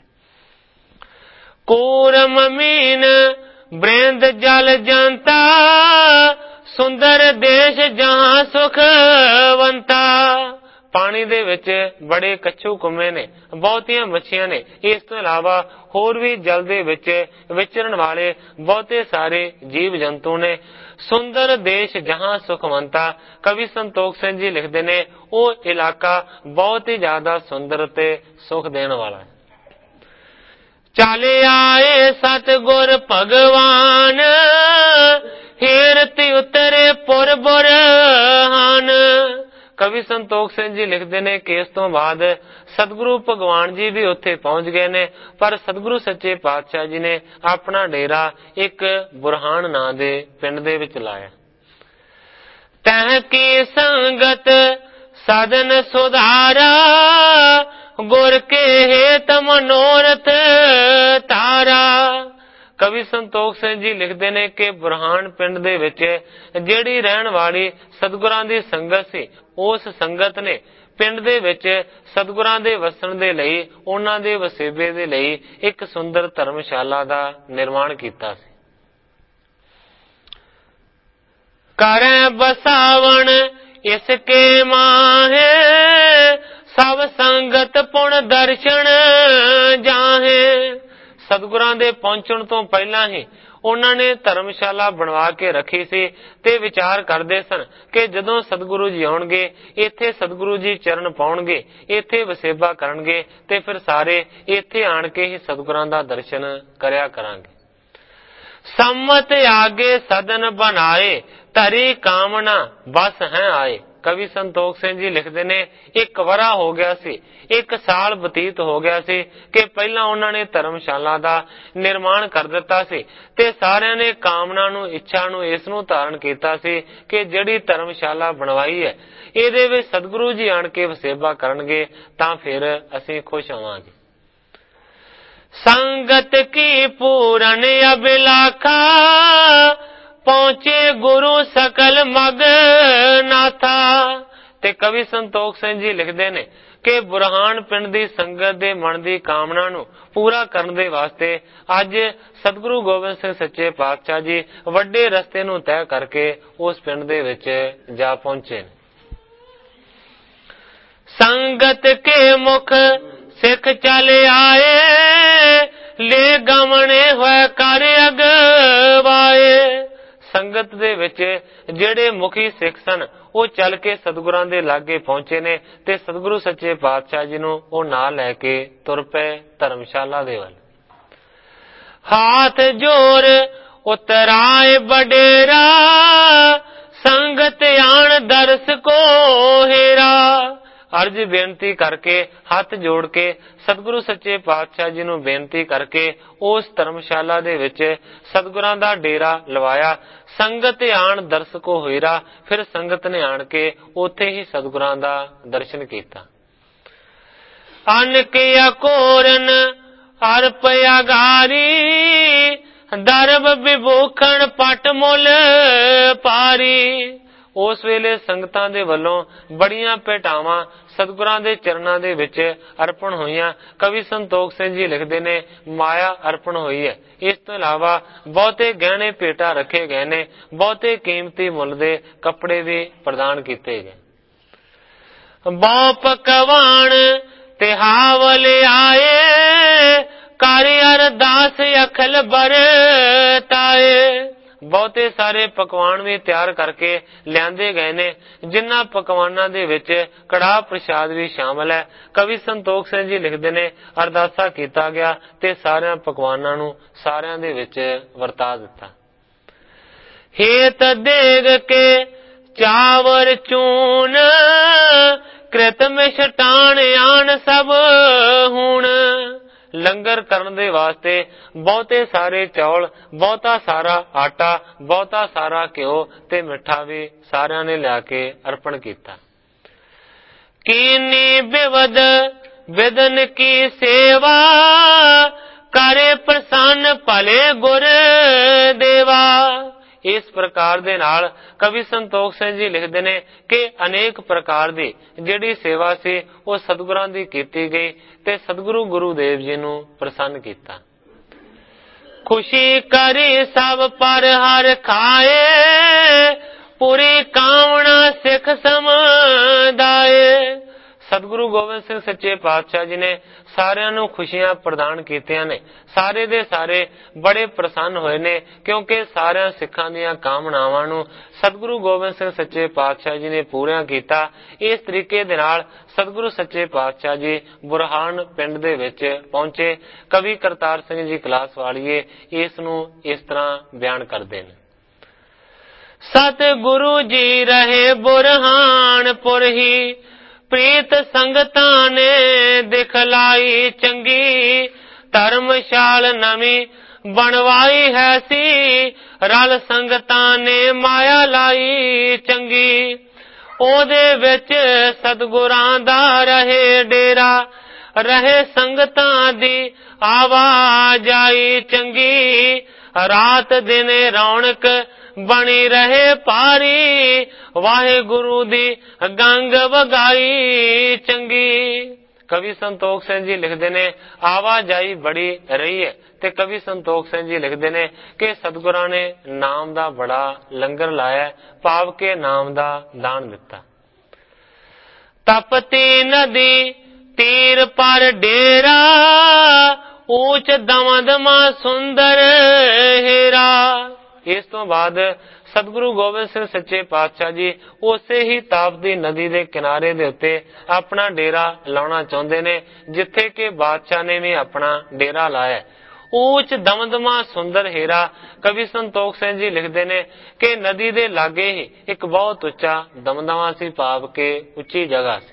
ਕੂਰਮ ਮੀਨ ਬ੍ਰਿੰਦ ਜਲ ਜਨਤਾ, ਸੁੰਦਰ ਦੇਸ਼ ਜਹਾਂ ਸੁਖਵੰਤਾ। ਪਾਣੀ ਦੇ ਵਿੱਚ ਬੜੇ ਕੱਛੂ ਕੁੰਮੇ ਨੇ, ਬਹੁਤੀਆਂ ਮੱਛੀਆਂ ਨੇ। ਇਸ ਤੋਂ ਇਲਾਵਾ ਹੋਰ ਵੀ ਜਲ ਦੇ ਵਿੱਚ ਵਿਚਰਨ ਵਾਲੇ ਬਹੁਤੇ ਸਾਰੇ ਜੀਵ ਜੰਤੂ ਨੇ। ਸੁੰਦਰ ਦੇਸ਼ ਜਹਾਂ ਸੁਖਵੰਤਾ। ਕਵੀ ਸੰਤੋਖ ਸਿੰਘ ਜੀ ਲਿਖਦੇ ਨੇ ਉਹ ਇਲਾਕਾ ਬਹੁਤ ਹੀ ਜ਼ਿਆਦਾ ਸੁੰਦਰ ਤੇ ਸੁਖ ਦੇਣ ਵਾਲਾ ਹੈ। चाले आए सतगुर भगवान, हेरत उतरे पुर बुरहान। कवि संतोख सिंह जी लिखते ने कि इस तो बाद सतगुरु भगवान जी भी उत्थे पहुंच गए ने, पर सतगुरु सच्चे पातशाह जी ने अपना डेरा एक बुरहान नां दे पिंड दे विच लाया। तह की संगत साधन सुधारा, गुर के हेत मनोरथ तारा। कवि संतोख सिंह जी लिखते ने कि बुरहान पिंड दे विच जेड़ी रहन वाली सतगुरां दी संगत सी, उस संगत ने पिंड दे विच सतगुरां दे वसण दे लई, उन्हां दे वसेबे दे लई एक सुंदर धर्मशाला दा निर्माण कीता सी। करें बसावण इसके माहे, सब संगत पुण दर्शन जाहे। सतगुरां दे पहुंचण तो पहला ही ਉਹਨਾਂ ਨੇ ਧਰਮਸ਼ਾਲਾ ਬਣਵਾ ਕੇ ਰੱਖੀ ਸੀ ਤੇ ਵਿਚਾਰ ਕਰਦੇ ਸਨ ਕਿ ਜਦੋਂ ਸਤਿਗੁਰੂ ਜੀ ਆਉਣਗੇ, ਇੱਥੇ ਸਤਿਗੁਰੂ ਜੀ ਚਰਨ ਪਾਉਣਗੇ, ਇੱਥੇ ਵਸੇਬਾ ਕਰਨਗੇ ਤੇ ਫਿਰ ਸਾਰੇ ਇੱਥੇ ਆਣ ਕੇ ਹੀ ਸਤਿਗੁਰਾਂ ਦਾ ਦਰਸ਼ਨ ਕਰਿਆ ਕਰਾਂਗੇ। सम्मत आगे सदन बनाए, धरी कामना बस है आए। कवि संतोख सिंह जी लिखते ने एक वरा हो गया सी, एक साल बतीत हो गया सी कि पहला उन्होंने धर्मशाला दा निर्माण कर दिता सी ते सारियां ने कामना नू, इच्छा नू, इस नू धारण कीता सी कि जिहड़ी धर्मशाला बनवाई है इहदे विच सतगुरु जी आण के वसेबा करनगे तां फिर असीं खुश होवांगे। संगत की पूरन अभिलाखा, पहुंचे गुरु सकल मग नाथा। ते कवि संतोख सिंह जी लिखते ने कि बुरहान पिंड दी संगत दे मन दी कामना नू पूरा करन दे वास्ते अज सतगुरु गोबिंद सिंह सच्चे पातशाह जी वड्डे रस्ते नू तय करके उस पिंड दे विच जा पहुंचे। संगत के मुख सिख चले आए, ले गमने होए कर अगवाए। संगत दे विच जेड़े मुखी सिख सन ਉਹ ਚੱਲ ਕੇ ਸਤਿਗੁਰਾਂ ਦੇ ਲਾਗੇ ਪਹੁੰਚੇ ਨੇ ਤੇ ਸਤਿਗੁਰੂ ਸੱਚੇ ਪਾਤਸ਼ਾਹ ਜੀ ਨੂੰ ਉਹ ਨਾਲ ਲੈ ਕੇ ਤੁਰ ਪਏ ਧਰਮਸ਼ਾਲਾ ਦੇ ਵੱਲ। हाथ जोर उतराए बडेरा, संगत आण दरस को हेरा। अर्ज बेनती करके हथ जोड़ के सतगुरु सच्चे पातशाह जी नू बेनती करके उस धर्मशाला दे विच सतगुरां दा डेरा लवाया। संगत आण दरस को हेरा, फिर संगत ने आण के उथे ही सतगुरां दा दर्शन कीता। अन किया कोरन अर्प अगारी, दरब विभूखण पट मुल पारी। उस वेले संगतां दे वल्लों बड़ियां भेटावां सतगुरां दे चरनां दे विच अर्पण होईयां। कवि संतोख सिंह जी लिखदे ने माया अर्पण होई है। इस तो इलावा बहुते गहने भेटा रखे गए ने, बहुते कीमती मुल दे कपड़े भी प्रदान कीते गए। बहु पकवान ते हावल आए, कारी अरदास अखल बरताए। बहुते सारे पकवान भी तैयार करके लियांदे गए ने, जिन्हां पकवानां दे विच कड़ाह प्रसाद भी शामिल है। कवि संतोख सिंह जी लिखदे ने अरदासा कीता गया ते सारियां पकवानां नूं सारियां दे विच वरता दिता। हेत देग के चावर चून, कृत मिष्टान आन सब हुण। लंगर करन दे वास्ते बहुते सारे चौल, बहुता सारा आटा, बहुता सारा घ्यो ते मिठा भी सारियां ने लिया के अर्पण कीता। कीनी बिवद विदन की सेवा, करे प्रसन्न भले गुर देवा। इस प्रकार दे नाल कवि संतोख सिंह जी लिखते ने कि अनेक प्रकार दी जिहड़ी सेवा सी वो सतगुरां दी कीती गई ते सतगुरु गुरुदेव जी नूं प्रसन्न कीता। खुशी करी सब पर हर खाए, पूरी कामना सिख समुदाय। ਸਤਿਗੁਰੂ ਗੋਬਿੰਦ ਸਿੰਘ ਸੱਚੇ ਪਾਤਸ਼ਾਹ ਜੀ ਨੇ ਸਾਰਿਆਂ ਨੂੰ ਖੁਸ਼ੀਆਂ ਪ੍ਰਦਾਨ ਕੀਤੀਆਂ ਨੇ। ਸਾਰੇ ਦੇ ਸਾਰੇ ਬੜੇ ਪ੍ਰਸੰਨ ਹੋਏ ਨੇ, ਕਿਉਂਕਿ ਸਾਰਿਆਂ ਸਿੱਖਾਂ ਦੀਆਂ ਕਾਮਨਾਵਾਂ ਨੂੰ ਸਤਿਗੁਰੂ ਗੋਬਿੰਦ ਸਿੰਘ ਸੱਚੇ ਪਾਤਸ਼ਾਹ ਜੀ ਨੇ ਪੂਰੀਆਂ ਕੀਤਾ। ਇਸ ਤਰੀਕੇ ਦੇ ਨਾਲ ਸਤਿਗੁਰੂ ਸੱਚੇ ਪਾਤਸ਼ਾਹ ਜੀ ਬੁਰਹਾਨ ਪਿੰਡ ਦੇ ਵਿੱਚ ਪਹੁੰਚੇ। ਕਵੀ ਕਰਤਾਰ ਸਿੰਘ ਜੀ ਕਲਾਸ ਵਾਲੀਏ ਇਸ ਨੂੰ ਇਸ ਤਰ੍ਹਾਂ ਬਿਆਨ ਕਰਦੇ ਨੇ। ਸਤਿਗੁਰੂ ਜੀ ਰਹੇ ਬੁਰਹਾਨਪੁਰ ਹੀ, ਪ੍ਰੀਤ ਸੰਗਤਾਂ ਨੇ ਦਿਖਲਾਈ ਚੰਗੀ, ਧਰਮਸ਼ਾਲ ਨਵੀਂ ਬਣਵਾਈ ਹੈ ਸੀ, ਰਲ ਸੰਗਤਾਂ ਨੇ ਮਾਇਆ ਲਾਈ ਚੰਗੀ। ਉਹਦੇ ਵਿੱਚ ਸਤਿਗੁਰਾਂ ਦਾ ਰਹੇ ਡੇਰਾ, ਰਹੇ ਸੰਗਤਾਂ ਦੀ ਆਵਾਜ਼ ਆਈ ਚੰਗੀ, ਰਾਤ ਦਿਨ ਰੌਣਕ ਬਣੀ ਰਹੇ ਭਾਰੀ, ਵਾਹਿਗੁਰੂ ਦੀ ਗੰਗ ਵਗਾਈ ਚੰਗੀ। ਕਵੀ ਸੰਤੋਖ ਸਿੰਘ ਜੀ ਲਿਖਦੇ ਨੇ ਆਵਾਜਾਈ ਬੜੀ ਰਹੀ ਹੈ, ਤੇ ਕਵੀ ਸੰਤੋਖ ਸਿੰਘ ਜੀ ਲਿਖਦੇ ਨੇ ਕਿ ਸਤਿਗੁਰਾਂ ਨੇ ਨਾਮ ਦਾ ਬੜਾ ਲੰਗਰ ਲਾਇਆ, ਭਾਵ ਕੇ ਨਾਮ ਦਾ ਦਾਨ ਦਿੱਤਾ। ਤਪਤੀ ਨਦੀ ਤੀਰ ਪਰ ਡੇਰਾ, ਊਚ ਦਮਦਮਾ ਸੁੰਦਰ ਹੀਰਾ। ਇਸ ਤੋਂ ਬਾਅਦ ਸਤਿਗੁਰੂ ਗੋਬਿੰਦ ਸਿੰਘ ਸੱਚੇ ਪਾਤਸ਼ਾਹ ਜੀ ਉਸੇ ਹੀ ਤਾਪਤੀ ਨਦੀ ਦੇ ਕਿਨਾਰੇ ਦੇ ਉੱਤੇ ਆਪਣਾ ਡੇਰਾ ਲਾਉਣਾ ਚਾਹੁੰਦੇ ਨੇ, ਜਿੱਥੇ ਕਿ ਬਾਦਸ਼ਾਹ ਨੇ ਵੀ ਆਪਣਾ ਡੇਰਾ ਲਾਇਆ। ਊਚ ਦਮਦਮਾ ਸੁੰਦਰ ਹੀਰਾ, ਕਵੀ ਸੰਤੋਖ ਸਿੰਘ ਜੀ ਲਿਖਦੇ ਨੇ ਕਿ ਨਦੀ ਦੇ ਲਾਗੇ ਹੀ ਇੱਕ ਬਹੁਤ ਉੱਚਾ ਦਮਦਮਾ ਸੀ, ਭਾਵ ਕੇ ਉੱਚੀ ਜਗ੍ਹਾ ਸੀ।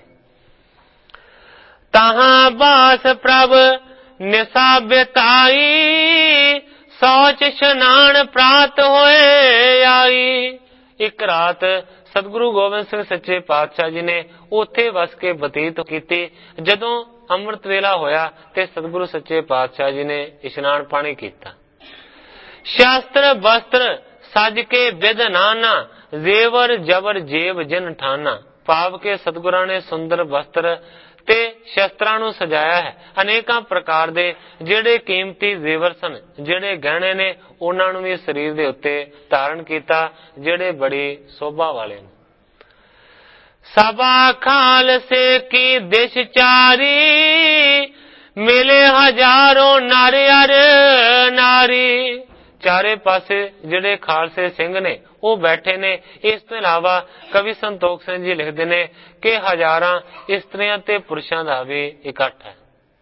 ਤਹਾਂ ਬਾਸ ਪ੍ਰਭ ਨਿਸਾ ਬਿਤਾਈ, ਸੋਚ ਇਸ਼ਨਾਨ ਪ੍ਰਾਤ ਹੋਏ ਆਈ। ਇੱਕ ਰਾਤ ਸਤਿਗੁਰੂ ਗੋਬਿੰਦ ਸਿੰਘ ਸੱਚੇ ਪਾਤਸ਼ਾਹ ਜੀ ਨੇ ਉੱਥੇ ਵਸ ਕੇ ਬਤੀਤ ਕੀਤੀ। ਜਦੋਂ ਅੰਮ੍ਰਿਤ ਵੇਲਾ ਹੋਇਆ ਤੇ ਸਤਿਗੁਰੂ ਸੱਚੇ ਪਾਤਸ਼ਾਹ ਜੀ ਨੇ ਇਸ਼ਨਾਨ ਪਾਣੀ ਕੀਤਾ। ਸ਼ਾਸਤਰ ਬਸਤਰ ਸਜ ਕੇ ਵਿਦ ਨਾਨਾ, ਜ਼ੇਵਰ ਜਬਰ ਜੇਬ ਜਿਨ ਠਾਨਾ। ਭਾਵ ਕੇ ਸਤਿਗੁਰਾਂ ਨੇ ਸੁੰਦਰ ਬਸਤਰ ਤੇ ਸ਼ਸਤਰਾਂ ਨੂੰ ਸਜਾਇਆ ਹੈ। ਅਨੇਕਾਂ ਪ੍ਰਕਾਰ ਦੇ ਜਿਹੜੇ ਕੀਮਤੀ ਜ਼ੇਵਰ ਸਨ, ਜਿਹੜੇ ਗਹਿਣੇ ਨੇ, ਉਹਨਾਂ ਨੂੰ ਵੀ ਸਰੀਰ ਦੇ ਉੱਤੇ ਧਾਰਨ ਕੀਤਾ, ਜਿਹੜੇ ਬੜੀ ਸੋਭਾ ਵਾਲੇ ਨੇ। ਸਭਾ ਖਾਲਸੇ ਕੀ ਦਿਸ਼ ਚਾਰੀ, ਮਿਲੇ ਹਜ਼ਾਰੋਂ ਨਰ ਅਰ ਨਾਰੀ। ਚਾਰੇ ਪਾਸੇ ਜਿਹੜੇ ਖਾਲਸੇ ਸਿੰਘ ਨੇ ਉਹ ਬੈਠੇ ਨੇ। ਇਸ ਤੋਂ ਇਲਾਵਾ ਕਵੀ ਸੰਤੋਖ ਸਿੰਘ ਜੀ ਲਿਖਦੇ ਨੇ ਕਿ ਹਜ਼ਾਰਾਂ ਇਸਤਰੀਆਂ ਤੇ ਪੁਰਸ਼ਾਂ ਦਾ ਵੀ ਇਕੱਠ ਹੈ।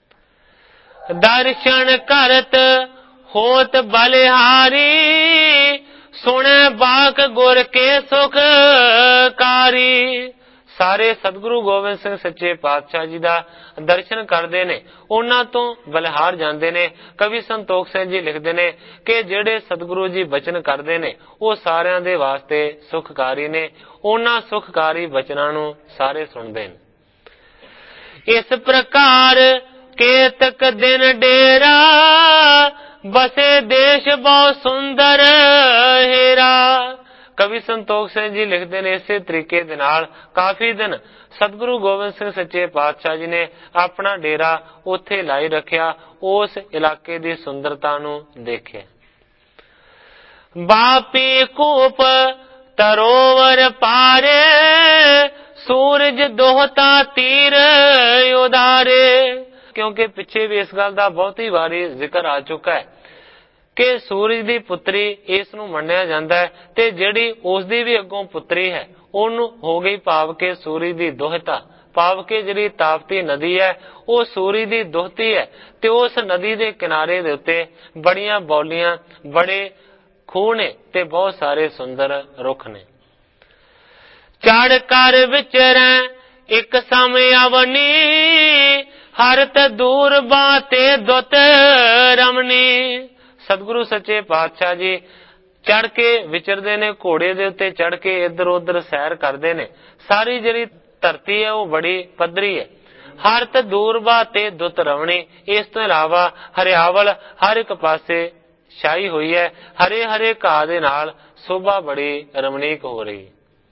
ਦਰਸ਼ਨ ਕਰਤ ਹੋਤ ਬਲਿਹਾਰੀ, ਸੁਣੇ ਬਾਕ ਗੁਰ ਕੇ ਸੁਖਕਾਰੀ। ਸਾਰੇ ਸਤਿਗੁਰੂ ਗੋਬਿੰਦ ਸਿੰਘ ਸੱਚੇ ਪਾਤਸ਼ਾਹ ਜੀ ਦਾ ਦਰਸ਼ਨ ਕਰਦੇ ਨੇ, ਉਹਨਾਂ ਤੋਂ ਬਲਿਹਾਰ ਜਾਂਦੇ ਨੇ। ਕਵੀ ਸੰਤੋਖ ਸਿੰਘ ਜੀ ਲਿਖਦੇ ਨੇ ਕਿ ਜਿਹੜੇ ਸਤਿਗੁਰੂ ਜੀ ਬਚਨ ਕਰਦੇ ਨੇ ਉਹ ਸਾਰਿਆਂ ਦੇ ਵਾਸਤੇ ਸੁਖਕਾਰੀ ਨੇ। ਉਹਨਾਂ ਸੁਖਕਾਰੀ ਬਚਨਾਂ ਨੂੰ ਸਾਰੇ ਸੁਣਦੇ ਨੇ। ਇਸ ਪ੍ਰਕਾਰ ਕੇਤਕ ਦਿਨ ਡੇਰਾ, ਬਸੇ ਦੇਸ਼ ਬਹੁਤ ਸੁੰਦਰ ਹੀਰਾ। ਕਵੀ ਸੰਤੋਖ ਸਿੰਘ ਜੀ ਲਿਖਦੇ ਨੇ ਇਸੇ ਤਰੀਕੇ ਦੇ ਨਾਲ ਕਾਫੀ ਦਿਨ ਸਤਿਗੁਰੂ ਗੋਬਿੰਦ ਸਿੰਘ ਸੱਚੇ ਪਾਤਸ਼ਾਹ ਜੀ ਨੇ ਆਪਣਾ ਡੇਰਾ ਉੱਥੇ ਲਾਈ ਰੱਖਿਆ, ਉਸ ਇਲਾਕੇ ਦੀ ਸੁੰਦਰਤਾ ਨੂੰ ਦੇਖਿਆ। ਬਾਪੀ ਕੂਪ ਤਰੋਵਰ ਪਾਰੇ, ਸੂਰਜ ਦੋਹਤਾ ਤੀਰ ਉਦਾਰੇ। ਕਿਉਂਕਿ ਪਿੱਛੇ ਵੀ ਇਸ ਗੱਲ ਦਾ ਬਹੁਤੀ ਵਾਰੀ ਜ਼ਿਕਰ ਆ ਚੁੱਕਾ ਹੈ ਕਿ ਸੂਰਜ ਦੀ ਪੁੱਤਰੀ ਇਸ ਨੂੰ ਮੰਨਿਆ ਜਾਂਦਾ ਹੈ, ਤੇ ਜਿਹੜੀ ਉਸ ਦੀ ਵੀ ਅੱਗੋਂ ਪੁੱਤਰੀ ਹੈ ਉਹਨੂੰ ਹੋ ਗਈ ਭਾਵ ਕੇ ਸੂਰਜ ਦੀ ਦੋਹਤਾ। ਭਾਵ ਕੇ ਜਿਹੜੀ ਤਾਪਤੀ ਨਦੀ ਹੈ ਉਹ ਸੂਰਜ ਦੀ ਦੋਹਤੀ ਹੈ, ਤੇ ਉਸ ਨਦੀ ਦੇ ਕਿਨਾਰੇ ਦੇ ਉੱਤੇ ਬੜੀਆਂ ਬੌਲੀਆਂ, ਬੜੇ ਖੂਹ ਨੇ ਤੇ ਬਹੁਤ ਸਾਰੇ ਸੁੰਦਰ ਰੁੱਖ ਨੇ। ਚੜ ਕਰ ਵਿਚਰੈ ਇੱਕ ਸਮੇਂ ਅਵਨੀ, ਹਰਤ ਦੂਰ ਬਾਤੇ ਦੁੱਤ ਰਮਨੀ। ਸਤਿਗੁਰੂ ਸੱਚੇ ਪਾਤਸ਼ਾਹ ਜੀ ਚੜ ਕੇ ਵਿਚਰਦੇ ਨੇ, ਘੋੜੇ ਦੇ ਉੱਤੇ ਚੜ ਕੇ ਇੱਧਰ ਉੱਧਰ ਸੈਰ ਕਰਦੇ ਨੇ। ਸਾਰੀ ਜਿਹੜੀ ਧਰਤੀ ਹੈ ਉਹ ਬੜੀ ਪੱਧਰੀ ਹੈ। ਹਰਤ ਦੂਰਬਾ ਤੇ ਦੁੱਤ ਰਵਣੀ। ਇਸ ਤੋਂ ਇਲਾਵਾ ਹਰਿਆਵਲ ਹਰ ਇੱਕ ਪਾਸੇ ਛਾਈ ਹੋਈ ਹੈ। ਹਰੇ ਹਰੇ ਘਾਹ ਦੇ ਨਾਲ ਸ਼ੋਭਾ ਬੜੀ ਰਮਣੀਕ ਹੋ ਰਹੀ।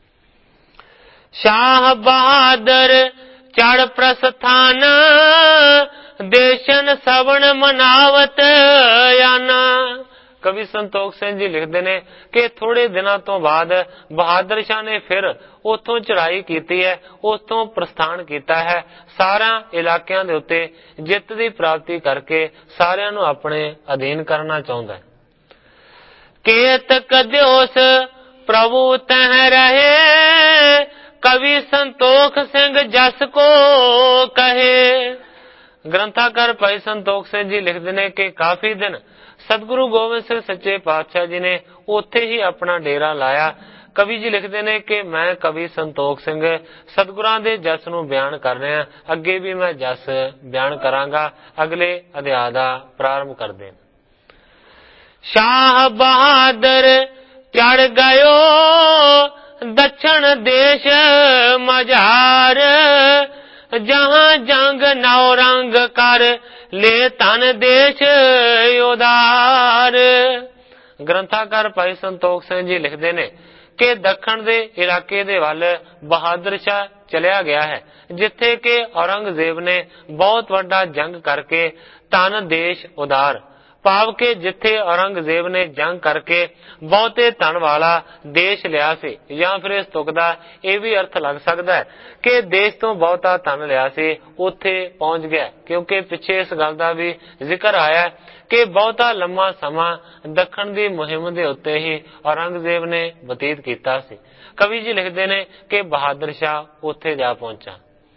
ਸ਼ਾਹ ਬਹਾਦਰ ਚੜ ਪ੍ਰਸਥਾਨ, ਦੇਸ਼ਨ ਸਵਣ ਮਨਾਵਤ ਆਨਾ। ਕਵੀ ਸੰਤੋਖ ਸਿੰਘ ਜੀ ਲਿਖਦੇ ਨੇ ਕਿ ਥੋੜੇ ਦਿਨਾਂ ਤੋਂ ਬਾਅਦ ਬਹਾਦਰ ਸ਼ਾਹ ਨੇ ਫਿਰ ਉੱਥੋਂ ਚੜ੍ਹਾਈ ਕੀਤੀ ਹੈ, ਉੱਥੋਂ ਪ੍ਰਸਥਾਨ ਕੀਤਾ ਹੈ। ਸਾਰਿਆਂ ਇਲਾਕਿਆਂ ਦੇ ਉੱਤੇ ਜਿੱਤ ਦੀ ਪ੍ਰਾਪਤੀ ਕਰਕੇ ਸਾਰਿਆਂ ਨੂੰ ਆਪਣੇ ਅਧੀਨ ਕਰਨਾ ਚਾਹੁੰਦਾ ਹੈ। ਕੇਤ ਕਦਿਓਸ ਪ੍ਰਭੂ ਤਹਿ ਰਹੇ, ਕਵੀ ਸੰਤੋਖ ਸਿੰਘ ਜਸ ਕੋ ਕਹੇ। ਗ੍ਰੰਥਾਕਾਰ ਭਾਈ ਸੰਤੋਖ ਸਿੰਘ ਜੀ ਲਿਖਦੇ ਨੇ ਕਿ ਕਾਫੀ ਦਿਨ ਸਤਿਗੁਰੂ ਗੋਬਿੰਦ ਸਿੰਘ ਸੱਚੇ ਪਾਤਸ਼ਾਹ ਜੀ ਨੇ ਉੱਥੇ ਹੀ ਆਪਣਾ ਡੇਰਾ ਲਾਇਆ। ਕਵੀ ਜੀ ਲਿਖਦੇ ਨੇ ਕਿ ਮੈਂ ਕਵੀ ਸੰਤੋਖ ਸਿੰਘ ਸਤਿਗੁਰਾਂ ਦੇ ਜਸ ਨੂੰ ਬਿਆਨ ਕਰ ਰਿਹਾ, ਅੱਗੇ ਵੀ ਮੈਂ ਜਸ ਬਿਆਨ ਕਰਾਂਗਾ। ਅਗਲੇ ਅਧਿਆਇ ਦਾ ਪ੍ਰਾਰੰਭ ਕਰਦੇ ਹਾਂ। ਸ਼ਾਹ ਬਹਾਦਰ ਚੜ ਗਇਓ ਦਛਣ ਦੇਸ਼ ਮਝਾਰ, ਜਹਾਂ ਜੰਗ ਨੌ ਰੰਗ ਕਰ ਲੈ ਧਨ ਦੇਸ਼ ਉਦਾਰ। ਗ੍ਰੰਥਾਕਾਰ ਭਾਈ ਸੰਤੋਖ ਸਿੰਘ ਜੀ ਲਿਖਦੇ ਨੇ ਕਿ ਦੱਖਣ ਦੇ ਇਲਾਕੇ ਦੇ ਵੱਲ ਬਹਾਦਰ ਸ਼ਾਹ ਚਲਿਆ ਗਿਆ ਹੈ, ਜਿੱਥੇ ਕਿ ਔਰੰਗਜ਼ੇਬ ਨੇ ਬਹੁਤ ਵੱਡਾ ਜੰਗ ਕਰਕੇ ਧਨ ਦੇਸ਼ ਉਦਾਰ, ਭਾਵ ਕਿ ਜਿੱਥੇ ਔਰੰਗਜ਼ੇਬ ਨੇ ਜੰਗ ਕਰਕੇ ਬਹੁਤੇ ਧਨ ਵਾਲਾ ਦੇਸ਼ ਲਿਆ ਸੀ, ਜਾਂ ਫਿਰ ਇਸ ਤੁਕ ਦਾ ਇਹ ਵੀ ਅਰਥ ਲੱਗ ਸਕਦਾ ਹੈ ਕਿ ਦੇਸ਼ ਤੋਂ ਬਹੁਤਾ ਧਨ ਲਿਆ ਸੀ, ਉੱਥੇ ਪਹੁੰਚ ਗਿਆ। ਕਿਉਂਕਿ ਪਿੱਛੇ ਇਸ ਗੱਲ ਦਾ ਵੀ ਜ਼ਿਕਰ ਆਇਆ ਕਿ ਬਹੁਤਾ ਲੰਮਾ ਸਮਾਂ ਦੱਖਣ ਦੀ ਮੁਹਿੰਮ ਦੇ ਉੱਤੇ ਹੀ ਔਰੰਗਜ਼ੇਬ ਨੇ ਬਤੀਤ ਕੀਤਾ ਸੀ। ਕਵੀ ਜੀ ਲਿਖਦੇ ਨੇ ਕਿ ਬਹਾਦਰ ਸ਼ਾਹ ਉੱਥੇ ਜਾ ਪਹੁੰਚਾ।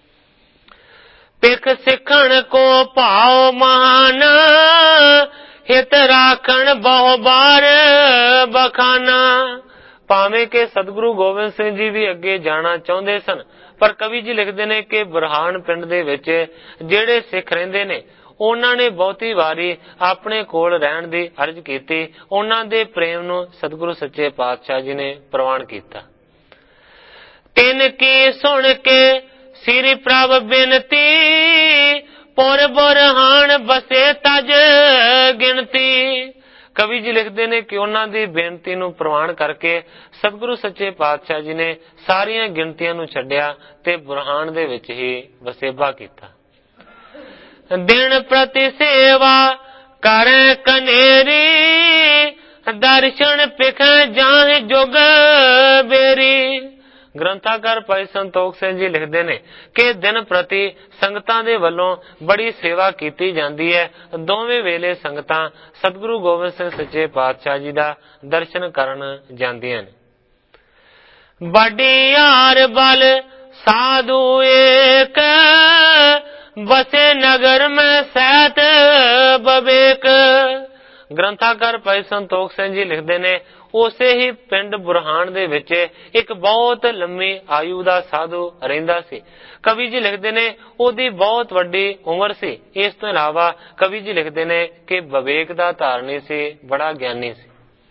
ਪਿਖ ਸਿੱਖਣ ਕੋ ਭਾਉ ਮਹਾਨ, ਹਿਤ ਰਾਖਣ ਬਹੁ ਬਾਰ ਬਖਾਨਾ। ਭਾਵੇਂ ਕਿ ਸਤਿਗੁਰੂ ਗੋਬਿੰਦ ਸਿੰਘ ਜੀ ਵੀ ਅੱਗੇ ਜਾਣਾ ਚਾਹੁੰਦੇ ਸਨ, ਪਰ ਕਵੀ ਜੀ ਲਿਖਦੇ ਨੇ ਕਿ ਬੁਰਹਾਨ ਪਿੰਡ ਦੇ ਵਿੱਚ ਜਿਹੜੇ ਸਿੱਖ ਰਹਿੰਦੇ ਨੇ ਉਹਨਾਂ ਨੇ ਬਹੁਤੀ ਵਾਰੀ ਆਪਣੇ ਕੋਲ ਰਹਿਣ ਦੀ ਅਰਜ਼ ਕੀਤੀ। ਉਹਨਾਂ ਦੇ ਪ੍ਰੇਮ ਨੂੰ ਸਤਿਗੁਰੂ ਸੱਚੇ ਪਾਤਸ਼ਾਹ ਜੀ ਨੇ ਪ੍ਰਵਾਨ ਕੀਤਾ। ਤਿੰਨ ਕੀ ਸੁਣ ਕੇ ਸ੍ਰੀ ਪ੍ਰਭ ਬਿਨਤੀ, ਪੁਰ ਬੁਰਹਾਨ ਬਸੇ ਤਜ ਗਿਣਤੀ। ਕਵੀ ਜੀ ਲਿਖਦੇ ਨੇ ਕਿ ਉਹਨਾਂ ਦੀ ਬੇਨਤੀ ਨੂੰ ਪ੍ਰਵਾਨ ਕਰਕੇ ਸਤਿਗੁਰੂ ਸੱਚੇ ਪਾਤਸ਼ਾਹ ਜੀ ਨੇ ਸਾਰੀਆਂ ਗਿਣਤੀਆਂ ਨੂੰ ਛੱਡਿਆ ਤੇ ਬੁਰਹਾਨ ਦੇ ਵਿੱਚ ਹੀ ਵਸੇਬਾ ਕੀਤਾ। ਦਿਨ ਪ੍ਰਤੀ ਸੇਵਾ ਕਰੇ ਕਨੇਰੀ, ਦਰਸ਼ਨ ਪਿਖ ਜਾਹਿ ਜੁਗ ਬੇਰੀ। ਗ੍ਰੰਥਾਕਾਰ ਭਾਈ ਸੰਤੋਖ ਸਿੰਘ ਜੀ ਲਿਖਦੇ ਨੇ ਕਿ ਦਿਨ ਪ੍ਰਤੀ ਸੰਗਤਾਂ ਦੇ ਵੱਲੋਂ ਬੜੀ ਸੇਵਾ ਕੀਤੀ ਜਾਂਦੀ ਹੈ। ਦੋਵੇਂ ਵੇਲੇ ਸੰਗਤਾਂ ਸਤਿਗੁਰੂ ਗੋਬਿੰਦ ਸਿੰਘ ਸੱਚੇ ਪਾਤਸ਼ਾਹ ਜੀ ਦਾ ਦਰਸ਼ਨ ਕਰਨ ਜਾਂਦੀਆਂ ਨੇ। ਵੱਡੀ ਯਾਰ ਬਲ ਸਾਧੂ ਏਕ, ਬਸੇ ਨਗਰ ਮੈਂ ਸਹਿਤ ਬਵੇਕ। ਗ੍ਰੰਥਾਕਾਰ ਭਾਈ ਸੰਤੋਖ ਸਿੰਘ ਜੀ ਲਿਖਦੇ ਨੇ ਉਸੇ ਹੀ ਪਿੰਡ ਬੁਰਹਾਨ ਦੇ ਵਿੱਚ ਇੱਕ ਬਹੁਤ ਲੰਮੀ ਆਯੂ ਦਾ ਸਾਧੂ ਰਹਿੰਦਾ ਸੀ। ਕਵੀ ਜੀ ਲਿਖਦੇ ਨੇ ਉਹਦੀ ਬਹੁਤ ਵੱਡੀ ਉਮਰ ਸੀ। ਇਸ ਤੋਂ ਇਲਾਵਾ ਕਵੀ ਜੀ ਲਿਖਦੇ ਨੇ ਕਿ ਵਿਵੇਕ ਦਾ ਧਾਰਨੀ ਸੀ, ਬੜਾ ਗਿਆਨੀ ਸੀ।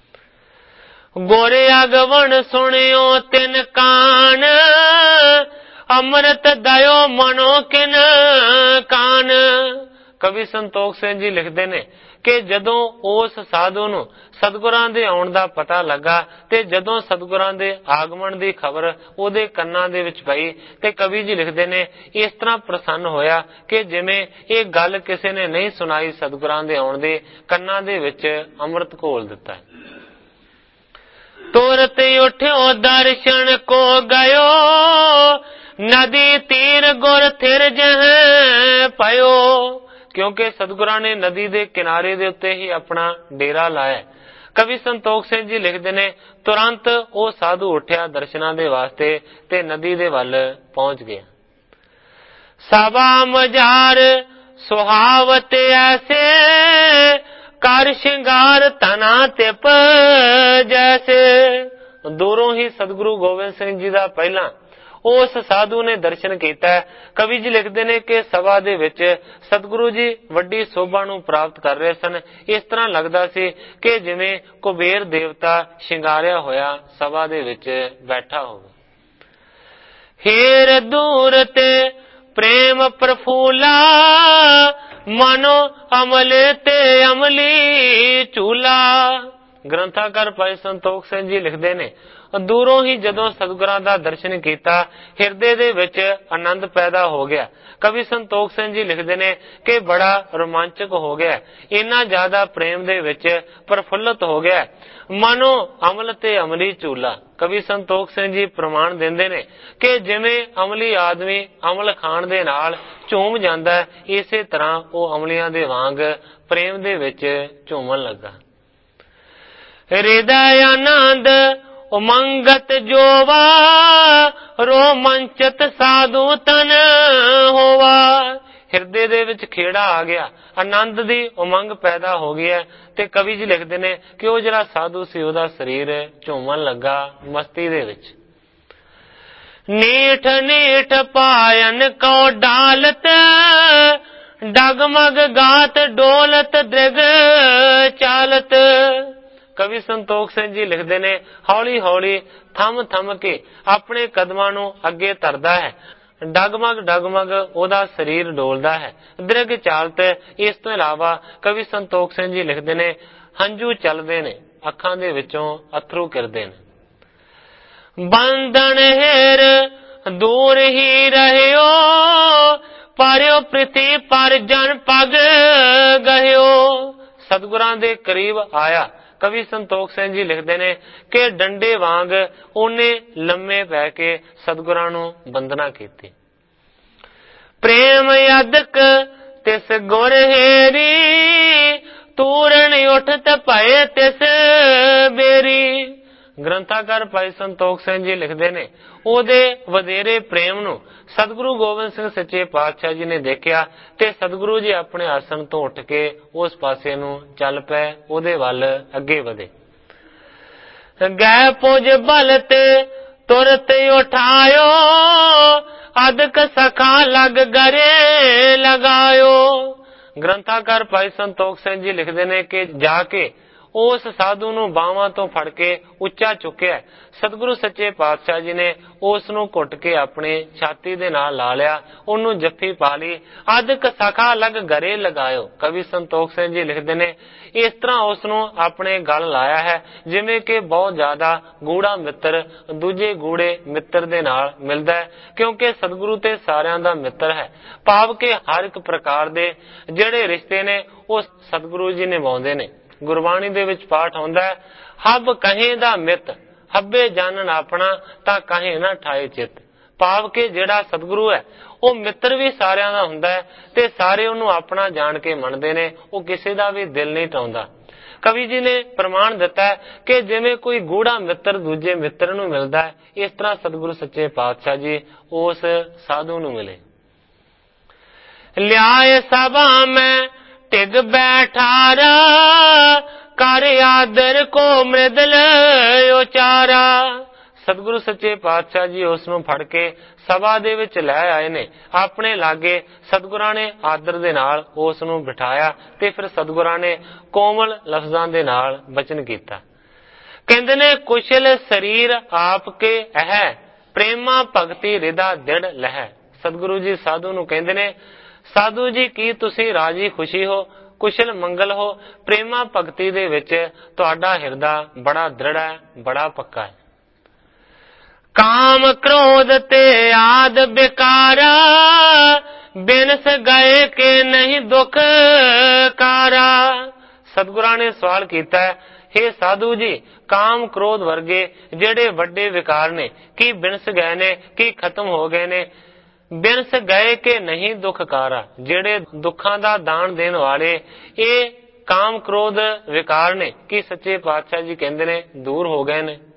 ਗੋਰੇ ਅਗਵਣ ਸੁਣਿਓ ਤਿੰਨ ਕਾਨ, ਅੰਮ੍ਰਿਤ ਦਇਓ ਮਨੋ ਕਿਨ ਕਾਨ। ਕਵੀ ਸੰਤੋਖ ਸਿੰਘ ਜੀ ਲਿਖਦੇ ਨੇ ਕਿ ਜਦੋਂ ਉਸ ਸਾਧੂ ਨੂੰ ਸਤਿਗੁਰਾਂ ਦੇ ਆਉਣ ਦਾ ਪਤਾ ਲੱਗਾ ਤੇ ਜਦੋਂ ਸਤਿਗੁਰਾਂ ਦੇ ਆਗਮਨ ਦੀ ਖਬਰ ਉਹਦੇ ਕੰਨਾਂ ਦੇ ਵਿੱਚ ਪਈ ਤੇ ਕਵੀ ਜੀ ਲਿਖਦੇ ਨੇ ਇਸ ਤਰ੍ਹਾਂ ਪ੍ਰਸੰਨ ਹੋਇਆ ਕਿ ਜਿਵੇਂ ਇਹ ਗੱਲ ਕਿਸੇ ਨੇ ਨਹੀਂ ਸੁਣਾਈ ਸਤਿਗੁਰਾਂ ਦੇ ਆਉਣ ਦੀ, ਕੰਨਾਂ ਦੇ ਵਿੱਚ ਅੰਮ੍ਰਿਤ ਘੋਲ ਦਿੱਤਾ। ਤੁਰਤ ਉਠਿਓ ਦਰਸ਼ਨ ਕੋ ਗਇਓ, ਨਦੀ ਤੀਰ ਗੁਰ ਥਿਰ ਜਹ ਪਇਓ। ਕਿਉਂਕਿ ਸਤਿਗੁਰਾਂ ਨੇ ਨਦੀ ਦੇ ਕਿਨਾਰੇ ਦੇ ਉੱਤੇ ਹੀ ਆਪਣਾ ਡੇਰਾ ਲਾਇਆ। ਕਵੀ ਸੰਤੋਖ ਸਿੰਘ ਜੀ ਲਿਖਦੇ ਨੇ ਤੁਰੰਤ ਉਹ ਸਾਧੂ ਉੱਠਿਆ ਦਰਸ਼ਨਾਂ ਦੇ ਵਾਸਤੇ ਤੇ ਨਦੀ ਦੇ ਵੱਲ ਪਹੁੰਚ ਗਿਆ। ਸਭਾ ਮਝਾਰ ਸੁਹਾਵਤ ਐਸੇ, ਕਰ ਸ਼ਿੰਗਾਰ ਤਨਾ ਤਿਪ ਜੈਸੇ। ਦੂਰੋਂ ਹੀ ਸਤਿਗੁਰੂ ਗੋਬਿੰਦ ਸਿੰਘ ਜੀ ਦਾ ਪਹਿਲਾਂ ਉਸ ਸਾਧੂ ਨੇ ਦਰਸ਼ਨ ਕੀਤਾ। ਕਵੀ ਜੀ ਲਿਖਦੇ ਨੇ ਕਿ ਸਭਾ ਦੇ ਵਿੱਚ ਸਤਿਗੁਰੂ ਜੀ ਵੱਡੀ ਸੋਭਾ ਨੂੰ ਪ੍ਰਾਪਤ ਕਰ ਰਹੇ ਸਨ। ਇਸ ਤਰ੍ਹਾਂ ਲੱਗਦਾ ਸੀ ਕਿ ਜਿਵੇਂ ਕੁਬੇਰ ਦੇਵਤਾ ਸ਼ਿੰਗਾਰਿਆ ਹੋਇਆ ਸਭਾ ਦੇ ਵਿੱਚ ਬੈਠਾ ਹੋਵੇ। ਹੀਰ ਦੂਰ ਤੇ ਪ੍ਰੇਮ ਪ੍ਰਫੁੱਲਾ, ਮਨੋ ਅਮਲ ਤੇ ਅਮਲੀ ਝੂਲਾ। ਗ੍ਰੰਥਾਕਾਰ ਭਾਈ ਸੰਤੋਖ ਸਿੰਘ ਜੀ ਲਿਖਦੇ ਨੇ, ਦੂਰੋਂ ਹੀ ਜਦੋਂ ਸਤਿਗੁਰਾਂ ਦਾ ਦਰਸ਼ਨ ਕੀਤਾ, ਹਿਰਦੇ ਦੇ ਵਿੱਚ ਆਨੰਦ ਪੈਦਾ ਹੋ ਗਿਆ। ਕਵੀ ਸੰਤੋਖ ਸਿੰਘ ਜੀ ਲਿਖਦੇ ਨੇ ਕਿ ਬੜਾ ਰੋਮਾਂਚਕ ਹੋ ਗਿਆ, ਇੰਨਾ ਜ਼ਿਆਦਾ ਪ੍ਰੇਮ ਦੇ ਵਿੱਚ ਪ੍ਰਫੁੱਲਤ ਹੋ ਗਿਆ, ਮਨੋ ਅਮਲ ਤੇ ਅਮਲੀ ਝੂਲਾ। ਕਵੀ ਸੰਤੋਖ ਸਿੰਘ ਜੀ ਪ੍ਰਮਾਣ ਦਿੰਦੇ ਨੇ ਕਿ ਜਿਵੇਂ ਅਮਲੀ ਆਦਮੀ ਅਮਲ ਖਾਣ ਦੇ ਨਾਲ ਝੂਮ ਜਾਂਦਾ, ਇਸੇ ਤਰ੍ਹਾਂ ਉਹ ਅਮਲੀਆਂ ਦੇ ਵਾਂਗ ਪ੍ਰੇਮ ਦੇ ਵਿੱਚ ਝੂਮਣ ਲੱਗਾ। ਹਿਰਦੈ ਆਨੰਦ ਉਮੰਗਤ ਜੋਵਾ, ਰੋਮਾਂਚਤ ਸਾਧੂ ਤਨ ਹੋਵਾ। ਹਿਰਦੇ ਦੇ ਵਿੱਚ ਖੇੜਾ ਆ ਗਿਆ, ਆਨੰਦ ਦੀ ਉਮੰਗ ਪੈਦਾ ਹੋ ਗਈ ਹੈ, ਤੇ ਕਵੀ ਜੀ ਲਿਖਦੇ ਨੇ ਕਿ ਉਹ ਜਿਹੜਾ ਸਾਧੂ ਸੀ ਉਹਦਾ ਸਰੀਰ ਝੂਮਣ ਲੱਗਾ ਮਸਤੀ ਦੇ ਵਿੱਚ। ਨੀਠ ਨੀਠ ਪਾਇਨ ਕੋ ਡਾਲਤ, ਡਗਮਗ ਗਾਤ ਡੋਲਤ ਦ੍ਰਿਗ ਚਾਲਤ। ਕਵੀ ਸੰਤੋਖ ਸਿੰਘ ਜੀ ਲਿਖਦੇ ਨੇ ਹੌਲੀ ਹੌਲੀ ਥੰਮ ਥੰਮ ਕੇ ਆਪਣੇ ਕਦਮਾਂ ਨੂੰ ਅੱਗੇ ਧਰਦਾ ਹੈ, ਡਗਮਗ ਡਗਮਗ ਉਹਦਾ ਸਰੀਰ ਡੋਲਦਾ ਹੈ, ਦ੍ਰਿਗ ਚਾਲਤ। ਇਸ ਤੋਂ ਇਲਾਵਾ ਕਵੀ ਸੰਤੋਖ ਸਿੰਘ ਜੀ ਲਿਖਦੇ ਨੇ ਹੰਝੂ ਚੱਲਦੇ ਨੇ, ਅੱਖਾਂ ਦੇ ਵਿੱਚੋਂ ਅਥਰੂ ਗਿਰਦੇ ਨੇ। ਬੰਧਨ ਹੇਰ ਦੂਰ ਹੀ ਰਹਿਓ, ਪਰਿਓ ਪ੍ਰਿਥੀ ਪਰ ਜਨ ਪਗ ਗਹਿਓ। ਸਤਿਗੁਰਾਂ ਦੇ ਕਰੀਬ ਆਇਆ। ਕਵੀ ਸੰਤੋਖ ਸਿੰਘ ਜੀ ਲਿਖਦੇ ਨੇ ਕਿ ਡੰਡੇ ਵਾਂਗ ਉਹਨੇ ਲੰਮੇ ਪੈ ਕੇ ਸਤਿਗੁਰਾਂ ਨੂੰ ਬੰਦਨਾ ਕੀਤੀ। ਪ੍ਰੇਮ ਅਦਕ ਤਿਸ ਗੁਰ ਹੇਰੀ, ਤੂਰਨ ਉਠਤ ਭਏ ਤਿਸ ਬੇਰੀ। ਗ੍ਰੰਥਾਕਾਰ ਭਾਈ ਸੰਤੋਖ ਸਿੰਘ ਜੀ ਲਿਖਦੇ ਨੇ ਉਹਦੇ ਵਧੇਰੇ ਪ੍ਰੇਮ ਨੂੰ ਸਤਿਗੁਰੂ ਗੋਬਿੰਦ ਸਿੰਘ ਸੱਚੇ ਪਾਤਸ਼ਾਹ ਜੀ ਨੇ ਦੇਖਿਆ, ਤੇ ਸਤਿਗੁਰੂ ਜੀ ਆਪਣੇ ਆਸਣ ਤੋਂ ਉੱਠ ਕੇ ਉਸ ਪਾਸੇ ਨੂੰ ਚੱਲ ਪਏ, ਉਹਦੇ ਵੱਲ ਅੱਗੇ ਵਧੇ। ਗੈ ਪੁਜ ਬਲ ਤੇ ਤੁਰਤ ਉਠਾਇਓ, ਅਦਕ ਸਖਾ ਲਗ ਗਰੇ ਲਗਾਇਓ। ਗ੍ਰੰਥਾਕਾਰ ਭਾਈ ਸੰਤੋਖ ਸਿੰਘ ਜੀ ਲਿਖਦੇ ਨੇ ਕਿ ਜਾ ਕੇ ਉਸ ਸਾਧੂ ਨੂੰ ਬਾਹਾਂ ਤੋਂ ਫੜ ਕੇ ਉੱਚਾ ਚੁੱਕਿਆ। ਸਤਿਗੁਰੂ ਸੱਚੇ ਪਾਤਸ਼ਾਹ ਜੀ ਨੇ ਉਸ ਨੂੰ ਘੁੱਟ ਕੇ ਆਪਣੀ ਛਾਤੀ ਦੇ ਨਾਲ ਲਾ ਲਿਆ, ਉਹਨੂੰ ਜੱਫੀ ਪਾ ਲਈ। ਅਦਕ ਸਖਾ ਲਗ ਗਰੇ ਲਗਾਇਓ। ਕਵੀ ਸੰਤੋਖ ਸਿੰਘ ਜੀ ਲਿਖਦੇ ਨੇ ਇਸ ਤਰ੍ਹਾਂ ਉਸ ਨੂੰ ਆਪਣੇ ਗਲ ਲਾਇਆ ਹੈ ਜਿਵੇਂ ਕਿ ਬਹੁਤ ਜ਼ਿਆਦਾ ਗੂੜਾ ਮਿੱਤਰ ਦੂਜੇ ਗੂੜੇ ਮਿੱਤਰ ਦੇ ਨਾਲ ਮਿਲਦਾ ਹੈ, ਕਿਉਂਕਿ ਸਤਿਗੁਰੂ ਤੇ ਸਾਰਿਆਂ ਦਾ ਮਿੱਤਰ ਹੈ। ਭਾਵ ਕਿ ਹਰ ਇੱਕ ਪ੍ਰਕਾਰ ਦੇ ਜਿਹੜੇ ਰਿਸ਼ਤੇ ਨੇ ਉਹ ਸਤਿਗੁਰੂ ਜੀ ਨਿਭਾਉਂਦੇ ਨੇ। ਗੁਰਬਾਣੀ ਦੇ ਵਿੱਚ ਪਾਠ ਹੁੰਦਾ ਹੈ, ਹੱਬ ਕਹੇ ਦਾ ਮਿੱਤ, ਹੱਬੇ ਜਾਣਨ ਆਪਣਾ ਤਾਂ ਕਹੇ ਨਾ ਠਾਏ ਚਿੱਤ। ਭਾਵ ਕਿ ਜਿਹੜਾ ਸਤਿਗੁਰੂ ਹੈ ਉਹ ਮਿੱਤਰ ਵੀ ਸਾਰਿਆਂ ਦਾ ਹੁੰਦਾ ਹੈ, ਤੇ ਸਾਰੇ ਉਹਨੂੰ ਆਪਣਾ ਜਾਣ ਕੇ ਮੰਨਦੇ ਨੇ, ਉਹ ਕਿਸੇ ਦਾ ਵੀ ਦਿਲ ਨਹੀਂ ਟਾਉਂਦਾ। ਕਵੀ ਜੀ ਨੇ ਪ੍ਰਮਾਣ ਦਿੱਤਾ ਹੈ ਕਿ ਜਿਵੇਂ ਕੋਈ ਗੂੜਾ ਮਿੱਤਰ ਦੂਜੇ ਮਿੱਤਰ ਨੂੰ ਮਿਲਦਾ ਹੈ, ਇਸ ਤਰ੍ਹਾਂ ਸਤਿਗੁਰੂ ਸੱਚੇ ਪਾਤਸ਼ਾਹ ਜੀ ਉਸ ਸਾਧੂ ਨੂੰ ਮਿਲੇ। ਲਿਆਏ ਸਭਾ ਮੈਂ ਟਿਗ ਬੈਠਾਰਾ, ਕਰ ਆਦਰ ਕੋ ਮ੍ਰਿਦਲ ਉਚਾਰਾ। ਸਤਿਗੁਰੂ ਸੱਚੇ ਪਾਤਸ਼ਾਹ ਜੀ ਉਸ ਨੂੰ ਫੜ ਕੇ ਸਭਾ ਦੇ ਵਿੱਚ ਲੈ ਆਏ ਨੇ, ਆਪਣੇ ਲਾਗੇ ਸਤਿਗੁਰਾਂ ਨੇ ਆਦਰ ਦੇ ਨਾਲ ਉਸ ਨੂੰ ਬਿਠਾਇਆ, ਤੇ ਫਿਰ ਸਤਿਗੁਰਾਂ ਨੇ ਕੋਮਲ ਲਫ਼ਜ਼ਾਂ ਦੇ ਨਾਲ ਬਚਨ ਕੀਤਾ। ਕਹਿੰਦੇ ਨੇ ਕੁਸ਼ਲ ਸਰੀਰ ਆਪ ਕੇ ਅਹਿ, ਪ੍ਰੇਮਾ ਭਗਤੀ ਰਿਦਾ ਦਿੜ ਲਹਿ। ਸਤਿਗੁਰੂ ਜੀ ਸਾਧੂ ਨੂੰ ਕਹਿੰਦੇ ਨੇ ਸਾਧੂ ਜੀ ਕੀ ਤੁਸੀਂ ਰਾਜੀ ਖੁਸ਼ੀ ਹੋ, ਕੁਸ਼ਲ ਮੰਗਲ ਹੋ, ਪ੍ਰੇਮਾ ਭਗਤੀ ਦੇ ਵਿੱਚ ਤੁਹਾਡਾ ਹਿਰਦਾ ਬੜਾ ਦ੍ਰਿੜ ਹੈ, ਬੜਾ ਪੱਕਾ ਹੈ। ਕਾਮ ਕ੍ਰੋਧ ਤੇ ਆਦ ਬਿਕਾਰਾ, ਬਿਨਸ ਗਏ ਕੇ ਨਹੀਂ ਦੁੱਖ ਕਾਰਾ। ਸਤਿਗੁਰਾਂ ਨੇ ਸਵਾਲ ਕੀਤਾ ਹੈ, ਹੇ ਸਾਧੂ ਜੀ ਕਾਮ ਕ੍ਰੋਧ ਵਰਗੇ ਜਿਹੜੇ ਵੱਡੇ ਵਿਕਾਰ ਨੇ ਕੀ ਬਿਨਸ ਗਏ ਨੇ, ਕੀ ਖਤਮ ਹੋ ਗਏ ਨੇ? ਬਿਨਸ ਗਏ ਕਿ ਨਹੀਂ ਦੁੱਖ ਕਾਰਾ, ਜਿਹੜੇ ਦੁੱਖਾਂ ਦਾ ਦਾਨ ਦੇਣ ਵਾਲੇ ਇਹ ਕਾਮ ਕ੍ਰੋਧ ਵਿਕਾਰ ਨੇ ਕਿ ਸੱਚੇ ਪਾਤਸ਼ਾਹ ਜੀ ਕਹਿੰਦੇ ਨੇ ਦੂਰ ਹੋ ਗਏ ਨੇ।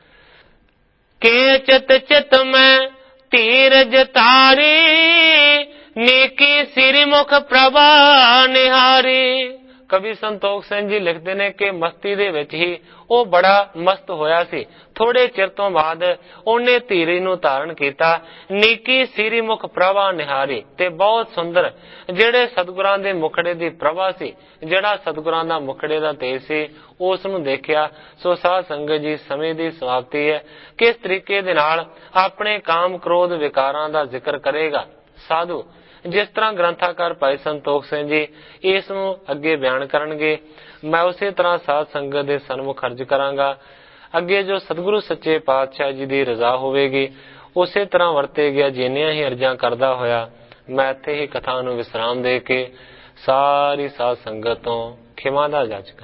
ਕੇ ਚਿਤ ਚਿਤ ਮੈਂ ਧੀਰਜ ਤਾਰੀ, ਨੇਕੀ ਸਿਰ ਮੁਖ ਪ੍ਰਭਾ ਨਿਹਾਰੀ। ਕਵੀ ਸੰਤੋਖ ਸਿੰਘ ਜੀ ਲਿਖਦੇ ਨੇ ਕਿ ਮਸਤੀ ਦੇ ਵਿੱਚ ਹੀ ਉਹ ਬੜਾ ਮਸਤ ਹੋਇਆ ਸੀ। ਥੋੜੇ ਚਿਰ ਤੋਂ ਬਾਅਦ ਉਹਨੇ ਧੀਰਜ ਨੂੰ ਧਾਰਨ ਕੀਤਾ। ਨੀਕੀ ਸਿਰੀ ਮੁਖ ਪ੍ਰਭਾ ਨਿਹਾਰੀ, ਤੇ ਬਹੁਤ ਸੁੰਦਰ ਜਿਹੜੇ ਸਤਿਗੁਰਾਂ ਦੇ ਮੁਖੜੇ ਦੀ ਪ੍ਰਭਾ ਸੀ, ਜਿਹੜਾ ਸਤਿਗੁਰਾਂ ਦਾ ਮੁਖੜੇ ਦਾ ਤੇਜ ਸੀ, ਉਸ ਨੂੰ ਦੇਖਿਆ। ਸੋ ਸਾਧ ਸੰਗਤ ਜੀ ਸਮੇਂ ਦੀ ਸਮਾਪਤੀ ਹੈ। ਕਿਸ ਤਰੀਕੇ ਦੇ ਨਾਲ ਆਪਣੇ ਕਾਮ ਕ੍ਰੋਧ ਵਿਕਾਰਾਂ ਦਾ ਜ਼ਿਕਰ ਕਰੇਗਾ ਸਾਧੂ, ਜਿਸ ਤਰ੍ਹਾਂ ਗ੍ਰੰਥਾਕਾਰ ਭਾਈ ਸੰਤੋਖ ਸਿੰਘ ਜੀ ਇਸ ਨੂੰ ਅੱਗੇ ਬਿਆਨ ਕਰਨਗੇ, ਮੈਂ ਉਸੇ ਤਰ੍ਹਾਂ ਸਾਧ ਸੰਗਤ ਦੇ ਸਨਮੁਖ ਅਰਜ ਕਰਾਂਗਾ। ਅੱਗੇ ਜੋ ਸਤਿਗੁਰੂ ਸੱਚੇ ਪਾਤਸ਼ਾਹ ਜੀ ਦੀ ਰਜ਼ਾ ਹੋਵੇਗੀ ਉਸੇ ਤਰ੍ਹਾਂ ਵਰਤੇ ਗਿਆ। ਜਿੰਨੀਆਂ ਹੀ ਅਰਜ਼ਾਂ ਕਰਦਾ ਹੋਇਆ ਮੈਂ ਇੱਥੇ ਹੀ ਕਥਾ ਨੂੰ ਵਿਸਰਾਮ ਦੇ ਕੇ ਸਾਰੀ ਸਾਧ ਸੰਗਤ ਤੋਂ ਖਿਮਾ ਦਾ ਜਾਚਕਾਂ।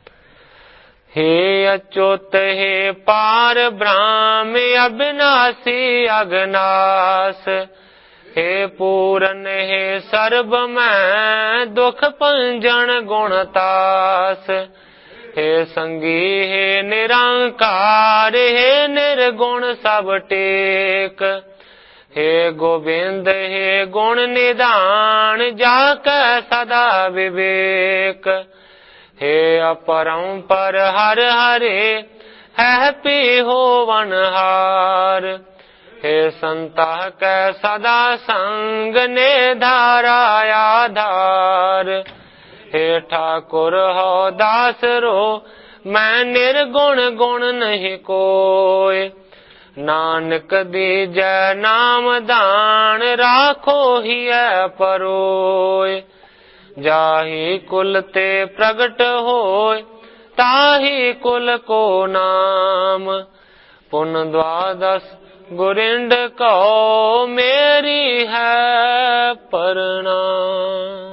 हे अच्युत हे पार ब्रह्म अविनाशी अगनास, हे पूरन हे सर्ब मैं दुख पंजन गुणतास, हे संगी हे निरंकार हे निर्गुण सब टेक, हे गोविंद हे गुण निधान जाके सदा विवेक, हे अपरंपर हर हरे है पी होवन हार, हे संता कै सदा संग ने धारा आधार, हे ठाकुर हो दास रो मैं निर्गुण गुण नहीं कोय, नानक दीजै नाम दान राखो ही परोय, जाहि कुल ते प्रगट होय ताहि कुल को नाम, पुन द्वादश गुरिंड को मेरी है प्रणाम।